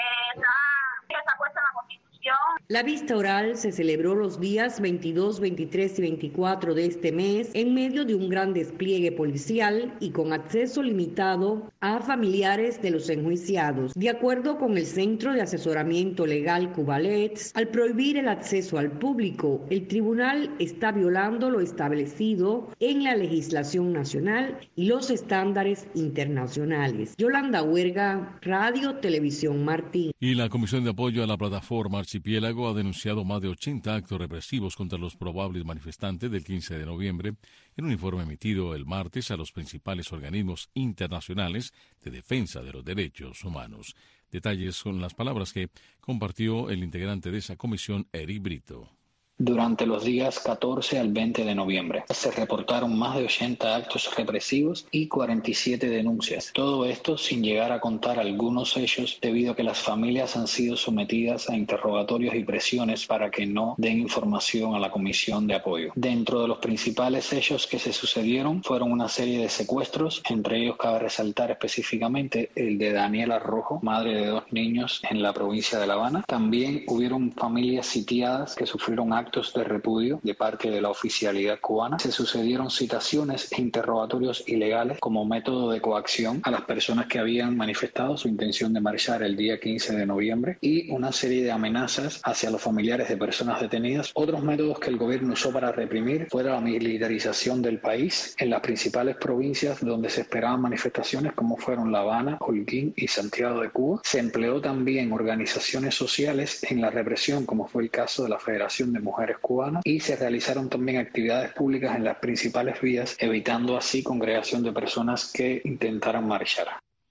está puesta en la Constitución. La vista oral se celebró los días 22, 23 y 24 de este mes en medio de un gran despliegue policial y con acceso limitado a familiares de los enjuiciados. De acuerdo con el Centro de Asesoramiento Legal Cubalets, al prohibir el acceso al público, el tribunal está violando lo establecido en la legislación nacional y los estándares internacionales. Yolanda Huerga, Radio Televisión Martín. Y la Comisión de Apoyo a la Plataforma Archipiélago ha denunciado más de 80 actos represivos contra los probables manifestantes del 15 de noviembre en un informe emitido el martes a los principales organismos internacionales de defensa de los derechos humanos. Detalles con las palabras que compartió el integrante de esa comisión, Eric Brito. Durante los días 14 al 20 de noviembre se reportaron más de 80 actos represivos y 47 denuncias. Todo esto sin llegar a contar algunos hechos debido a que las familias han sido sometidas a interrogatorios y presiones para que no den información a la Comisión de Apoyo. Dentro de los principales hechos que se sucedieron fueron una serie de secuestros, entre ellos cabe resaltar específicamente el de Daniela Rojo, madre de 2 niños en la provincia de La Habana. También hubieron familias sitiadas que sufrieron actos de repudio de parte de la oficialidad cubana. Se sucedieron citaciones e interrogatorios ilegales como método de coacción a las personas que habían manifestado su intención de marchar el día 15 de noviembre y una serie de amenazas hacia los familiares de personas detenidas. Otros métodos que el gobierno usó para reprimir fueron la militarización del país en las principales provincias donde se esperaban manifestaciones como fueron La Habana, Holguín y Santiago de Cuba. Se empleó también organizaciones sociales en la represión, como fue el caso de la Federación de Mujeres Cubanas, y se realizaron también actividades públicas en las principales vías, evitando así congregación de personas que intentaran marchar.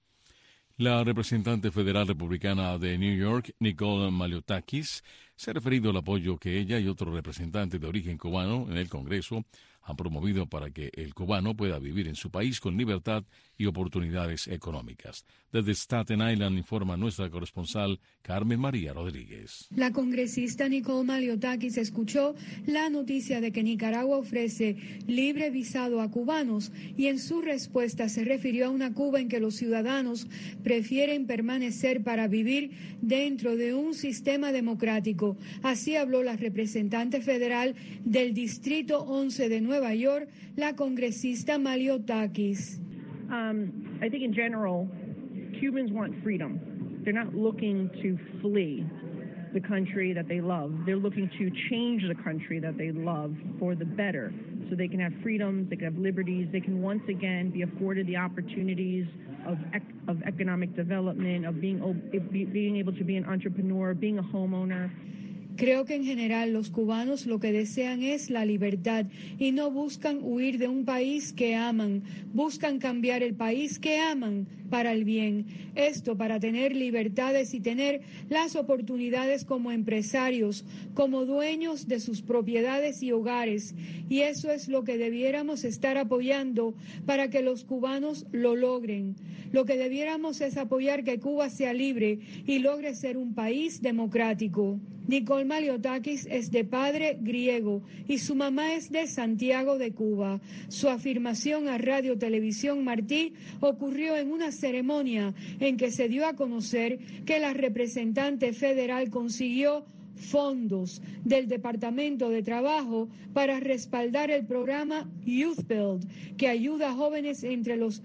La representante federal republicana de New York, Nicole Maliotakis, se ha referido al apoyo que ella y otros representantes de origen cubano en el Congreso han promovido para que el cubano pueda vivir en su país con libertad y oportunidades económicas. Desde Staten Island informa nuestra corresponsal Carmen María Rodríguez. La congresista Nicole Maliotakis escuchó la noticia de que Nicaragua ofrece libre visado a cubanos y en su respuesta se refirió a una Cuba en que los ciudadanos prefieren permanecer para vivir dentro de un sistema democrático. Así habló la representante federal del Distrito 11 de Nueva York, la congresista Maliotakis. I think in general, Cubans want freedom. They're not looking to flee the country that they love. They're looking to change the country that they love for the better, so they can have freedoms, they can have liberties, they can once again be afforded the opportunities of economic development, of being able to be an entrepreneur, being a homeowner. Creo que en general los cubanos lo que desean es la libertad y no buscan huir de un país que aman, buscan cambiar el país que aman para el bien. Esto para tener libertades y tener las oportunidades como empresarios, como dueños de sus propiedades y hogares. Y eso es lo que debiéramos estar apoyando para que los cubanos lo logren. Lo que debiéramos es apoyar que Cuba sea libre y logre ser un país democrático. Nicole Maliotakis es de padre griego y su mamá es de Santiago de Cuba. Su afirmación a Radio Televisión Martí ocurrió en una ceremonia en que se dio a conocer que la representante federal consiguió fondos del Departamento de Trabajo para respaldar el programa Youth Build, que ayuda a jóvenes entre los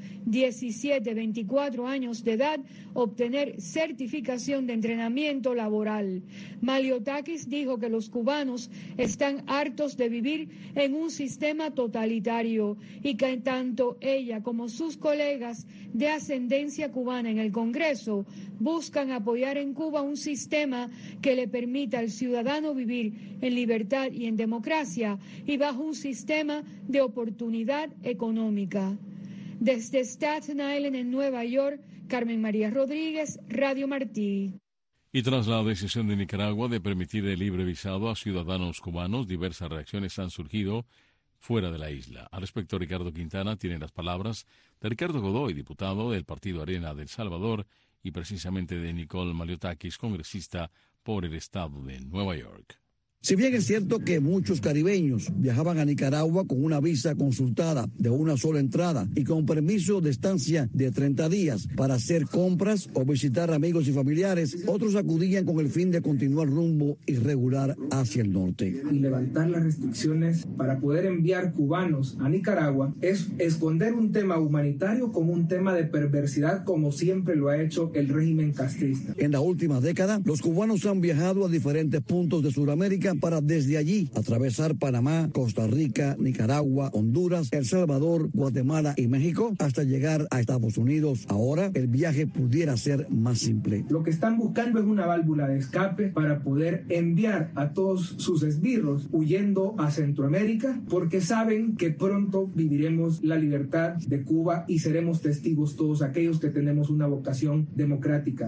17 y 24 años de edad a obtener certificación de entrenamiento laboral. Maliotakis dijo que los cubanos están hartos de vivir en un sistema totalitario y que tanto ella como sus colegas de ascendencia cubana en el Congreso buscan apoyar en Cuba un sistema que le permita al ciudadano vivir en libertad y en democracia y bajo un sistema de oportunidad económica. Desde Staten Island, en Nueva York, Carmen María Rodríguez, Radio Martí. Y tras la decisión de Nicaragua de permitir el libre visado a ciudadanos cubanos, diversas reacciones han surgido fuera de la isla. Al respecto, Ricardo Quintana tiene las palabras de Ricardo Godoy, diputado del Partido Arena de El Salvador, y precisamente de Nicole Maliotakis, congresista por el estado de Nueva York. Si bien es cierto que muchos caribeños viajaban a Nicaragua con una visa consultada de una sola entrada y con permiso de estancia de 30 días para hacer compras o visitar amigos y familiares, otros acudían con el fin de continuar rumbo irregular hacia el norte. Y levantar las restricciones para poder enviar cubanos a Nicaragua es esconder un tema humanitario como un tema de perversidad, como siempre lo ha hecho el régimen castrista. En la última década, los cubanos han viajado a diferentes puntos de Sudamérica para desde allí atravesar Panamá, Costa Rica, Nicaragua, Honduras, El Salvador, Guatemala y México hasta llegar a Estados Unidos. Ahora el viaje pudiera ser más simple. Lo que están buscando es una válvula de escape para poder enviar a todos sus esbirros huyendo a Centroamérica, porque saben que pronto viviremos la libertad de Cuba y seremos testigos todos aquellos que tenemos una vocación democrática.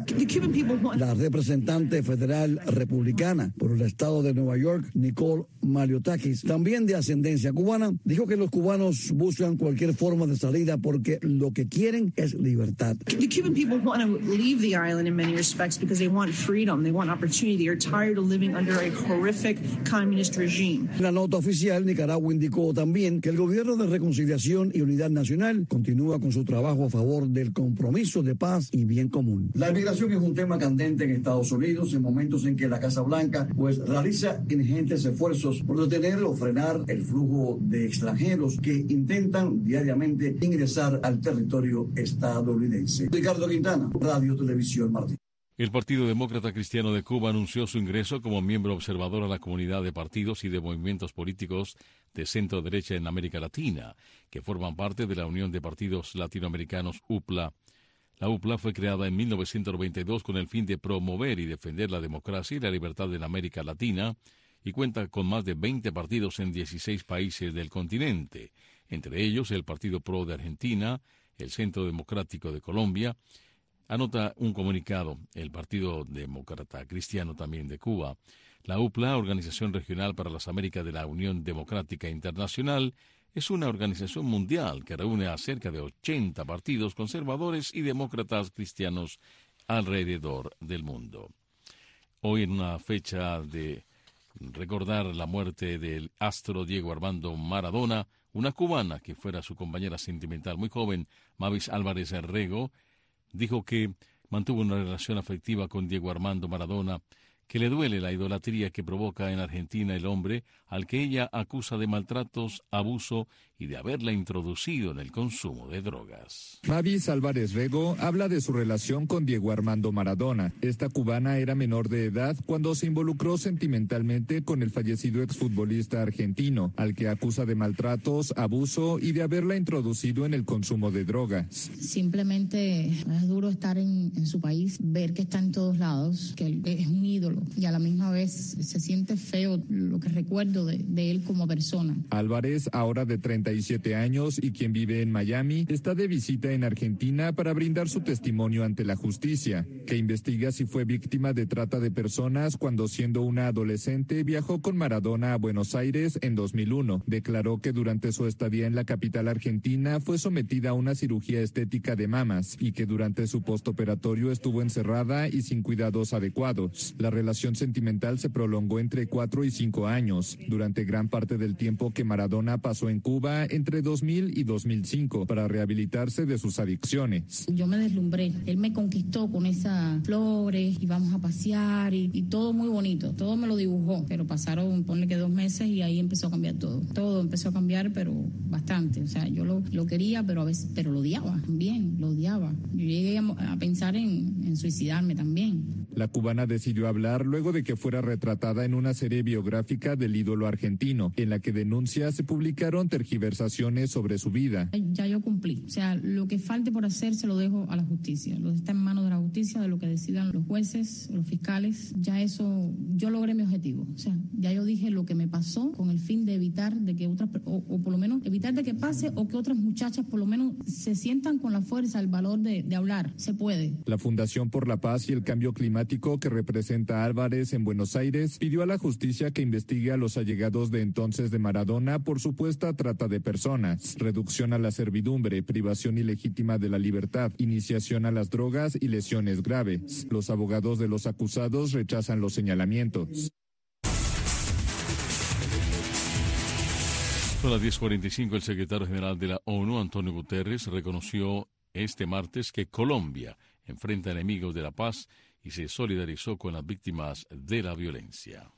La representante federal republicana por el estado de Nueva York, Nicole Maliotakis, también de ascendencia cubana, dijo que los cubanos buscan cualquier forma de salida porque lo que quieren es libertad. The Cuban people want to leave the island in many respects because they want freedom, they want opportunity, they are tired of living under a horrific communist regime. En la nota oficial, Nicaragua indicó también que el gobierno de reconciliación y unidad nacional continúa con su trabajo a favor del compromiso de paz y bien común. La migración es un tema candente en Estados Unidos en momentos en que la Casa Blanca realiza ingentes esfuerzos por detener o frenar el flujo de extranjeros que intentan diariamente ingresar al territorio estadounidense. Ricardo Quintana, Radio Televisión Martí. El Partido Demócrata Cristiano de Cuba anunció su ingreso como miembro observador a la comunidad de partidos y de movimientos políticos de centro-derecha en América Latina, que forman parte de la Unión de Partidos Latinoamericanos UPLA. La UPLA fue creada en 1992 con el fin de promover y defender la democracia y la libertad en América Latina y cuenta con más de 20 partidos en 16 países del continente, entre ellos el Partido PRO de Argentina, el Centro Democrático de Colombia. Anota un comunicado el Partido Demócrata Cristiano también de Cuba. La UPLA, Organización Regional para las Américas de la Unión Democrática Internacional, es una organización mundial que reúne a cerca de 80 partidos conservadores y demócratas cristianos alrededor del mundo. Hoy, en una fecha de recordar la muerte del astro Diego Armando Maradona, una cubana que fuera su compañera sentimental muy joven, Mavis Álvarez Rego, dijo que mantuvo una relación afectiva con Diego Armando Maradona, que le duele la idolatría que provoca en Argentina el hombre al que ella acusa de maltratos, abuso y de haberla introducido en el consumo de drogas. Mavis Álvarez Rego habla de su relación con Diego Armando Maradona. Esta cubana era menor de edad cuando se involucró sentimentalmente con el fallecido exfutbolista argentino, al que acusa de maltratos, abuso y de haberla introducido en el consumo de drogas. Simplemente es duro estar en su país, ver que está en todos lados, que él es un ídolo y a la misma vez se siente feo lo que recuerdo de él como persona. Álvarez, ahora de 37 años y quien vive en Miami, está de visita en Argentina para brindar su testimonio ante la justicia, que investiga si fue víctima de trata de personas cuando, siendo una adolescente, viajó con Maradona a Buenos Aires en 2001. Declaró que durante su estadía en la capital argentina fue sometida a una cirugía estética de mamas y que durante su postoperatorio estuvo encerrada y sin cuidados adecuados. La relación relación sentimental se prolongó entre 4 y 5 años, durante gran parte del tiempo que Maradona pasó en Cuba entre 2000 y 2005 para rehabilitarse de sus adicciones. Yo me deslumbré, él me conquistó con esas flores, íbamos a pasear y todo muy bonito, todo me lo dibujó, pero pasaron, ponle que 2 meses y ahí empezó a cambiar todo. Todo empezó a cambiar, pero bastante, o sea, yo lo quería, pero a veces, pero lo odiaba también, lo odiaba. Yo llegué a pensar en suicidarme también. La cubana decidió hablar luego de que fuera retratada en una serie biográfica del ídolo argentino, en la que denuncias se publicaron tergiversaciones sobre su vida. Ya yo cumplí, o sea, lo que falte por hacer se lo dejo a la justicia, lo está en manos de la justicia, de lo que decidan los jueces, los fiscales, ya eso, yo logré mi objetivo, o sea, ya yo dije lo que me pasó con el fin de evitar de que otras, o por lo menos evitar de que pase o que otras muchachas por lo menos se sientan con la fuerza, el valor de hablar, se puede. La Fundación por la Paz y el Cambio Climático que representa a Álvarez en Buenos Aires pidió a la justicia que investigue a los allegados de entonces de Maradona por supuesta trata de personas, reducción a la servidumbre, privación ilegítima de la libertad, iniciación a las drogas y lesiones graves. Los abogados de los acusados rechazan los señalamientos. Son las 10:45. El secretario general de la ONU, Antonio Guterres, reconoció este martes que Colombia enfrenta enemigos de la paz y se solidarizó con las víctimas de la violencia.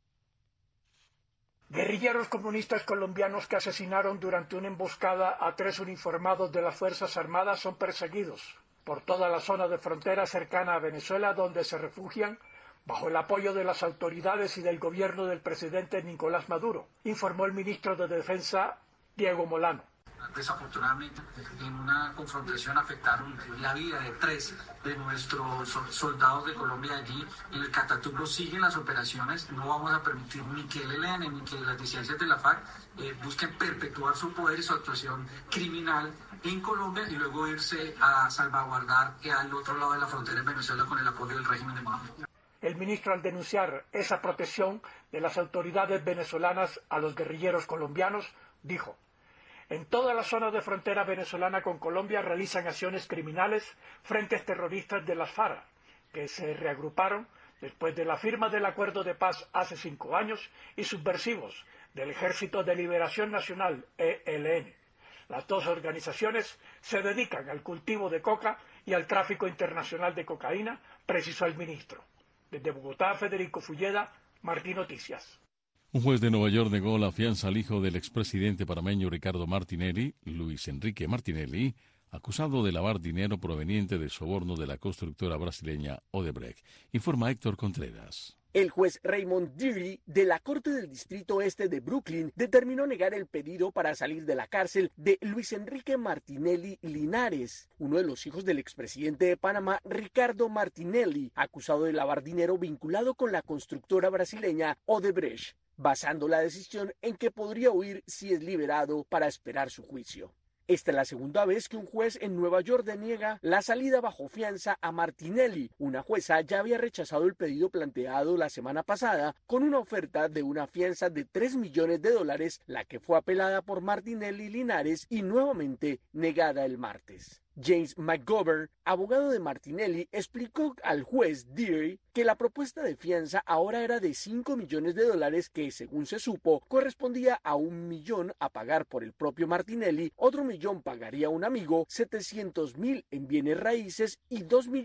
Guerrilleros comunistas colombianos que asesinaron durante una emboscada a 3 uniformados de las Fuerzas Armadas son perseguidos por toda la zona de frontera cercana a Venezuela, donde se refugian bajo el apoyo de las autoridades y del gobierno del presidente Nicolás Maduro, informó el ministro de Defensa, Diego Molano. Desafortunadamente, en una confrontación afectaron la vida de 3 de nuestros soldados de Colombia allí. En el Catatumbo siguen las operaciones. No vamos a permitir ni que el ELN ni que las disidencias de la FARC busquen perpetuar su poder y su actuación criminal en Colombia y luego irse a salvaguardar al otro lado de la frontera en Venezuela con el apoyo del régimen de Maduro. El ministro, al denunciar esa protección de las autoridades venezolanas a los guerrilleros colombianos, dijo: en toda la zona de frontera venezolana con Colombia realizan acciones criminales frentes terroristas de las FARC, que se reagruparon después de la firma del acuerdo de paz hace 5 años, y subversivos del Ejército de Liberación Nacional, ELN. Las 2 organizaciones se dedican al cultivo de coca y al tráfico internacional de cocaína, precisó el ministro. Desde Bogotá, Federico Fulleda, Martín Noticias. Un juez de Nueva York negó la fianza al hijo del expresidente panameño Ricardo Martinelli, Luis Enrique Martinelli, acusado de lavar dinero proveniente de soborno de la constructora brasileña Odebrecht. Informa Héctor Contreras. El juez Raymond Deary de la Corte del Distrito Este de Brooklyn determinó negar el pedido para salir de la cárcel de Luis Enrique Martinelli Linares, uno de los hijos del expresidente de Panamá, Ricardo Martinelli, acusado de lavar dinero vinculado con la constructora brasileña Odebrecht, basando la decisión en que podría huir si es liberado para esperar su juicio. Esta es la segunda vez que un juez en Nueva York deniega la salida bajo fianza a Martinelli. Una jueza ya había rechazado el pedido planteado la semana pasada con una oferta de una fianza de $3 millones, la que fue apelada por Martinelli Linares y nuevamente negada el martes. James McGovern, abogado de Martinelli, explicó al juez Deary que la propuesta de fianza ahora era de $5 millones que, según se supo, correspondía a $1 millón a pagar por el propio Martinelli, otro $1 millón pagaría un amigo, $700,000 en bienes raíces y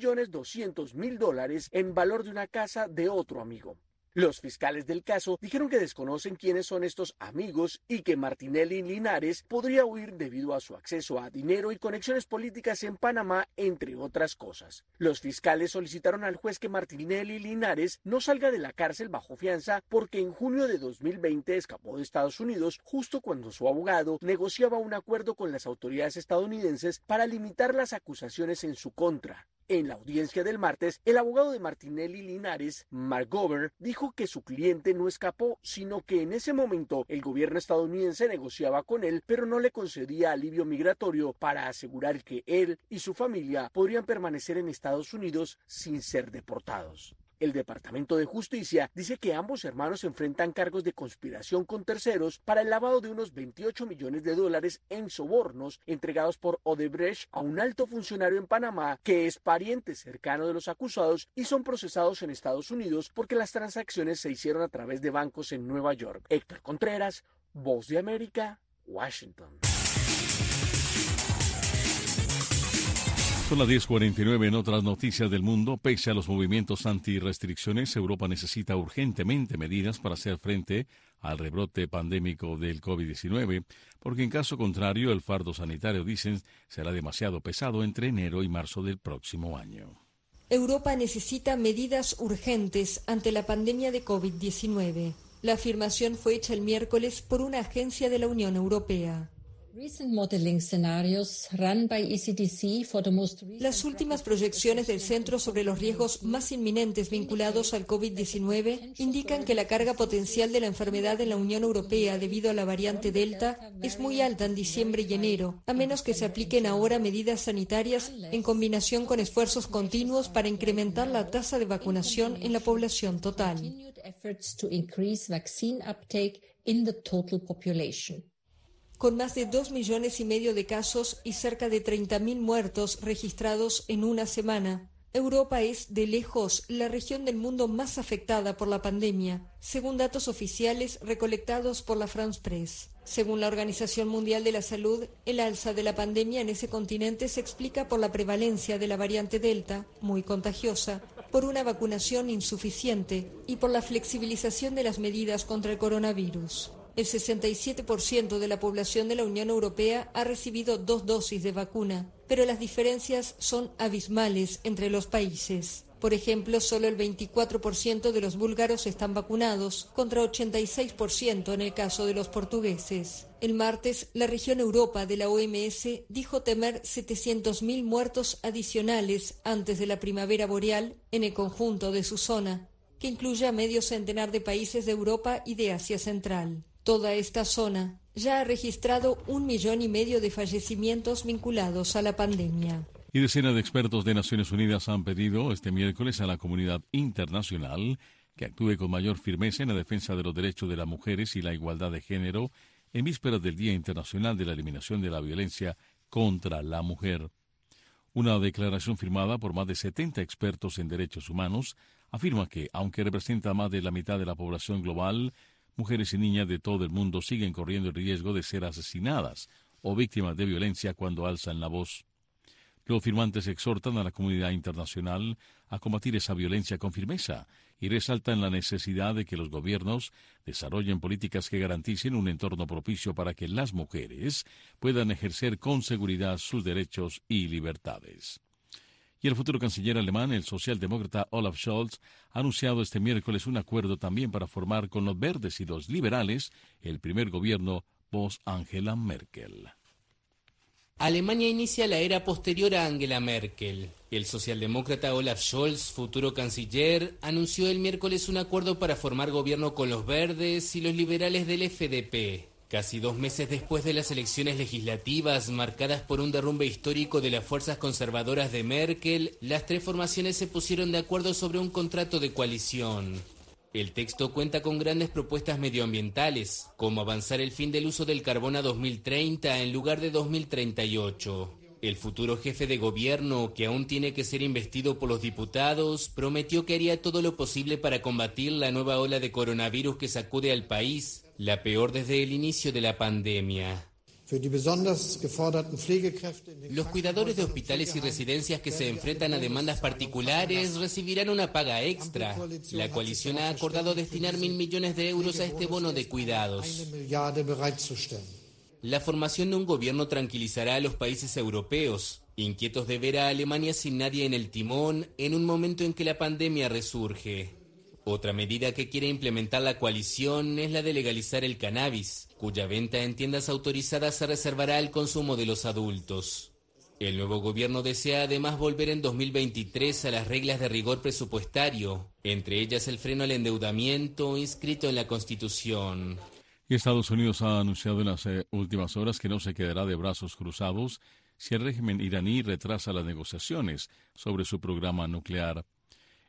$2.200.000 en valor de una casa de otro amigo. Los fiscales del caso dijeron que desconocen quiénes son estos amigos y que Martinelli Linares podría huir debido a su acceso a dinero y conexiones políticas en Panamá, entre otras cosas. Los fiscales solicitaron al juez que Martinelli Linares no salga de la cárcel bajo fianza porque en junio de 2020 escapó de Estados Unidos justo cuando su abogado negociaba un acuerdo con las autoridades estadounidenses para limitar las acusaciones en su contra. En la audiencia del martes, el abogado de Martinelli Linares, McGovern, dijo que su cliente no escapó, sino que en ese momento el gobierno estadounidense negociaba con él, pero no le concedía alivio migratorio para asegurar que él y su familia podrían permanecer en Estados Unidos sin ser deportados. El Departamento de Justicia dice que ambos hermanos enfrentan cargos de conspiración con terceros para el lavado de unos $28 millones en sobornos entregados por Odebrecht a un alto funcionario en Panamá que es pariente cercano de los acusados y son procesados en Estados Unidos porque las transacciones se hicieron a través de bancos en Nueva York. Héctor Contreras, Voz de América, Washington. Son las 10:49 en otras noticias del mundo. Pese a los movimientos anti-restricciones, Europa necesita urgentemente medidas para hacer frente al rebrote pandémico del COVID-19, porque en caso contrario el fardo sanitario, dicen, será demasiado pesado entre enero y marzo del próximo año. Europa necesita medidas urgentes ante la pandemia de COVID-19. La afirmación fue hecha el miércoles por una agencia de la Unión Europea. Las últimas proyecciones del Centro sobre los riesgos más inminentes vinculados al COVID-19 indican que la carga potencial de la enfermedad en la Unión Europea debido a la variante Delta es muy alta en diciembre y enero, a menos que se apliquen ahora medidas sanitarias en combinación con esfuerzos continuos para incrementar la tasa de vacunación en la población total. Con más de 2,5 millones de casos y cerca de 30.000 muertos registrados en una semana, Europa es, de lejos, la región del mundo más afectada por la pandemia, según datos oficiales recolectados por la France Press. Según la Organización Mundial de la Salud, el alza de la pandemia en ese continente se explica por la prevalencia de la variante Delta, muy contagiosa, por una vacunación insuficiente y por la flexibilización de las medidas contra el coronavirus. El 67% de la población de la Unión Europea ha recibido 2 dosis de vacuna, pero las diferencias son abismales entre los países. Por ejemplo, solo el 24% de los búlgaros están vacunados, contra 86% en el caso de los portugueses. El martes, la región Europa de la OMS dijo temer 700.000 muertos adicionales antes de la primavera boreal en el conjunto de su zona, que incluye a medio centenar de países de Europa y de Asia Central. Toda esta zona ya ha registrado 1,5 millones de fallecimientos vinculados a la pandemia. Y decenas de expertos de Naciones Unidas han pedido este miércoles a la comunidad internacional que actúe con mayor firmeza en la defensa de los derechos de las mujeres y la igualdad de género en vísperas del Día Internacional de la Eliminación de la Violencia contra la Mujer. Una declaración firmada por más de 70 expertos en derechos humanos afirma que, aunque representa más de la mitad de la población global, mujeres y niñas de todo el mundo siguen corriendo el riesgo de ser asesinadas o víctimas de violencia cuando alzan la voz. Los firmantes exhortan a la comunidad internacional a combatir esa violencia con firmeza y resaltan la necesidad de que los gobiernos desarrollen políticas que garanticen un entorno propicio para que las mujeres puedan ejercer con seguridad sus derechos y libertades. Y el futuro canciller alemán, el socialdemócrata Olaf Scholz, ha anunciado este miércoles un acuerdo también para formar con los verdes y los liberales el primer gobierno post-Angela Merkel. Alemania inicia la era posterior a Angela Merkel. El socialdemócrata Olaf Scholz, futuro canciller, anunció el miércoles un acuerdo para formar gobierno con los verdes y los liberales del FDP. Casi 2 meses después de las elecciones legislativas, marcadas por un derrumbe histórico de las fuerzas conservadoras de Merkel, las 3 formaciones se pusieron de acuerdo sobre un contrato de coalición. El texto cuenta con grandes propuestas medioambientales, como avanzar el fin del uso del carbón a 2030 en lugar de 2038. El futuro jefe de gobierno, que aún tiene que ser investido por los diputados, prometió que haría todo lo posible para combatir la nueva ola de coronavirus que sacude al país, la peor desde el inicio de la pandemia. Los cuidadores de hospitales y residencias que se enfrentan a demandas particulares recibirán una paga extra. La coalición ha acordado destinar 1.000 millones de euros a este bono de cuidados. La formación de un gobierno tranquilizará a los países europeos, inquietos de ver a Alemania sin nadie en el timón en un momento en que la pandemia resurge. Otra medida que quiere implementar la coalición es la de legalizar el cannabis, cuya venta en tiendas autorizadas se reservará al consumo de los adultos. El nuevo gobierno desea además volver en 2023 a las reglas de rigor presupuestario, entre ellas el freno al endeudamiento inscrito en la Constitución. Y Estados Unidos ha anunciado en las últimas horas que no se quedará de brazos cruzados si el régimen iraní retrasa las negociaciones sobre su programa nuclear.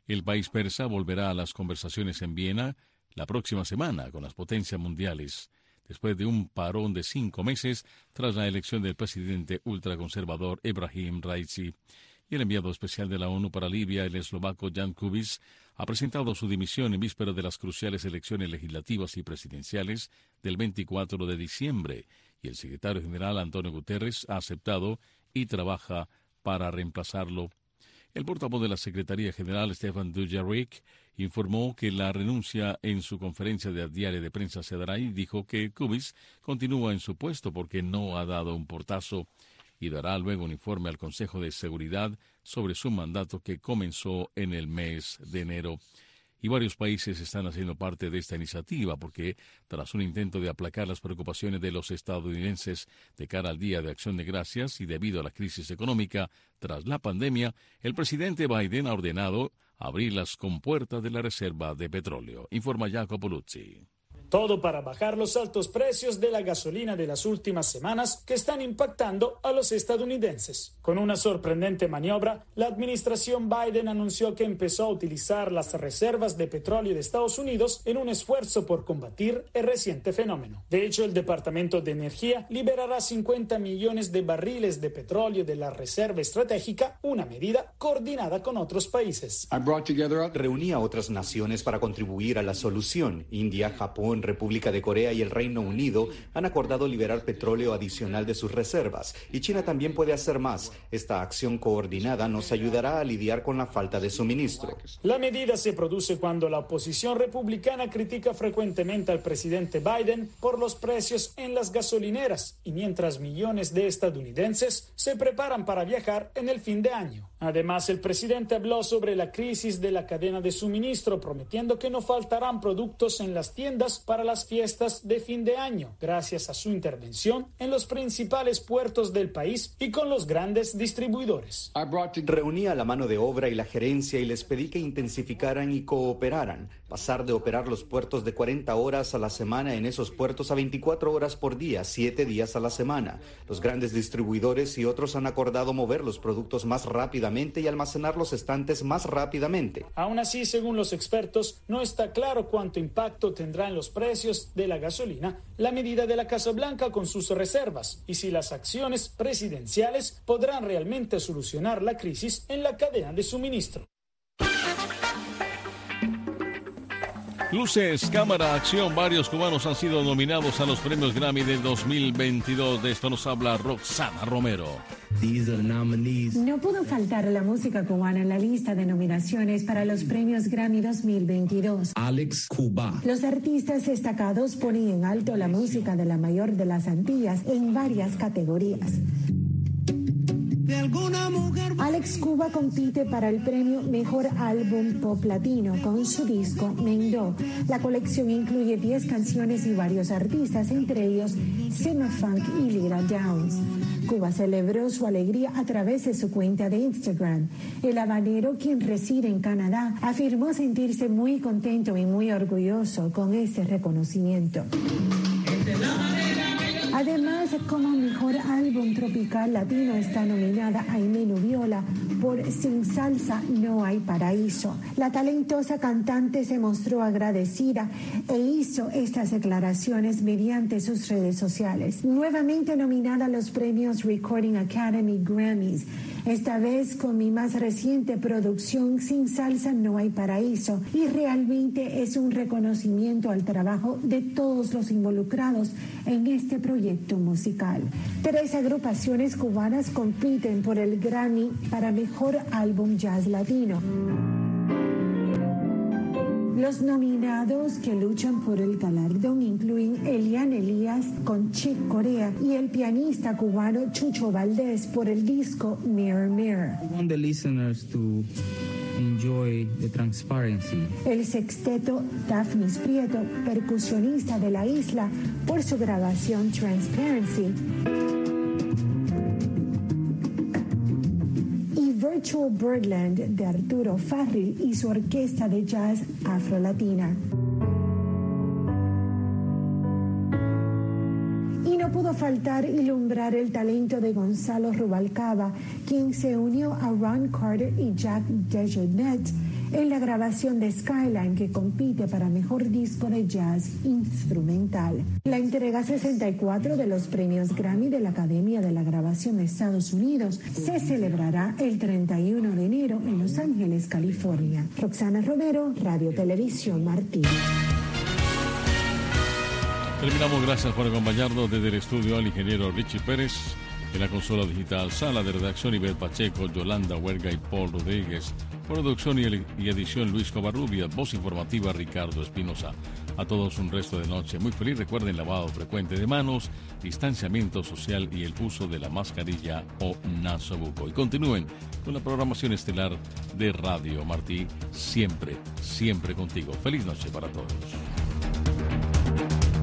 El país persa volverá a las conversaciones en Viena la próxima semana con las potencias mundiales, después de un parón de 5 meses tras la elección del presidente ultraconservador Ebrahim Raisi. Y el enviado especial de la ONU para Libia, el eslovaco Jan Kubiš, ha presentado su dimisión en víspera de las cruciales elecciones legislativas y presidenciales del 24 de diciembre, y el secretario general Antonio Guterres ha aceptado y trabaja para reemplazarlo. El portavoz de la Secretaría General, Stefan Dujarric, informó que la renuncia en su conferencia diaria de prensa se dará y dijo que Kubiš continúa en su puesto porque no ha dado un portazo y dará luego un informe al Consejo de Seguridad sobre su mandato que comenzó en el mes de enero. Y varios países están haciendo parte de esta iniciativa porque, tras un intento de aplacar las preocupaciones de los estadounidenses de cara al Día de Acción de Gracias y debido a la crisis económica tras la pandemia, el presidente Biden ha ordenado abrir las compuertas de la reserva de petróleo, informa Jacopo Luzzi. Todo para bajar los altos precios de la gasolina de las últimas semanas que están impactando a los estadounidenses. Con una sorprendente maniobra, la administración Biden anunció que empezó a utilizar las reservas de petróleo de Estados Unidos en un esfuerzo por combatir el reciente fenómeno. De hecho, el Departamento de Energía liberará 50 millones de barriles de petróleo de la reserva estratégica, una medida coordinada con otros países. Reuní a otras naciones para contribuir a la solución. India, Japón, República de Corea y el Reino Unido han acordado liberar petróleo adicional de sus reservas y China también puede hacer más. Esta acción coordinada nos ayudará a lidiar con la falta de suministro. La medida se produce cuando la oposición republicana critica frecuentemente al presidente Biden por los precios en las gasolineras y mientras millones de estadounidenses se preparan para viajar en el fin de año. Además, el presidente habló sobre la crisis de la cadena de suministro, prometiendo que no faltarán productos en las tiendas para las fiestas de fin de año, gracias a su intervención en los principales puertos del país y con los grandes distribuidores. Reuní a la mano de obra y la gerencia y les pedí que intensificaran y cooperaran. Pasar de operar los puertos de 40 horas a la semana en esos puertos a 24 horas por día, 7 días a la semana. Los grandes distribuidores y otros han acordado mover los productos más rápidamente y almacenar los estantes más rápidamente. Aún así, según los expertos, no está claro cuánto impacto tendrá en los precios de la gasolina la medida de la Casa Blanca con sus reservas y si las acciones presidenciales podrán realmente solucionar la crisis en la cadena de suministro. Luces, cámara, acción. Varios cubanos han sido nominados a los premios Grammy del 2022. De esto nos habla Roxana Romero. No pudo faltar la música cubana en la lista de nominaciones para los premios Grammy 2022. Alex Cuba. Los artistas destacados ponen en alto la música de la mayor de las Antillas en varias categorías. Alex Cuba compite para el premio Mejor Álbum Pop Latino con su disco Mendo. La colección incluye 10 canciones y varios artistas, entre ellos Sima Funk y Lira Downs. Cuba celebró su alegría a través de su cuenta de Instagram. El habanero, quien reside en Canadá, afirmó sentirse muy contento y muy orgulloso con este reconocimiento. Además, como mejor álbum tropical latino está nominada Aimee Nubiola por Sin Salsa No Hay Paraíso. La talentosa cantante se mostró agradecida e hizo estas declaraciones mediante sus redes sociales. Nuevamente nominada a los premios Recording Academy Grammys, esta vez con mi más reciente producción Sin Salsa No Hay Paraíso, y realmente es un reconocimiento al trabajo de todos los involucrados en este proyecto musical. 3 agrupaciones cubanas compiten por el Grammy para Mejor Álbum Jazz Latino. Los nominados que luchan por el galardón incluyen Elian Elías con Chick Corea y el pianista cubano Chucho Valdés por el disco Mirror Mirror. I want the listeners to enjoy the transparency. El sexteto Daphnis Prieto, percusionista de la isla, por su grabación Transparency. Virtual Birdland de Arturo Farril y su orquesta de jazz afrolatina. Y no pudo faltar ilumbrar el talento de Gonzalo Rubalcaba, quien se unió a Ron Carter y Jack DeJohnette en la grabación de Skyline, que compite para mejor disco de jazz instrumental. La entrega 64 de los premios Grammy de la Academia de la Grabación de Estados Unidos se celebrará el 31 de enero en Los Ángeles, California. Roxana Romero, Radio Televisión Martí. Terminamos, gracias por acompañarnos desde el estudio al ingeniero Richie Pérez, en la consola digital, sala de redacción Ibel Pacheco, Yolanda Huerga y Paul Rodríguez, producción y edición Luis Covarrubias, voz informativa Ricardo Espinosa. A todos un resto de noche muy feliz. Recuerden lavado frecuente de manos, distanciamiento social y el uso de la mascarilla o nasobuco. Y continúen con la programación estelar de Radio Martí, siempre, siempre contigo. Feliz noche para todos.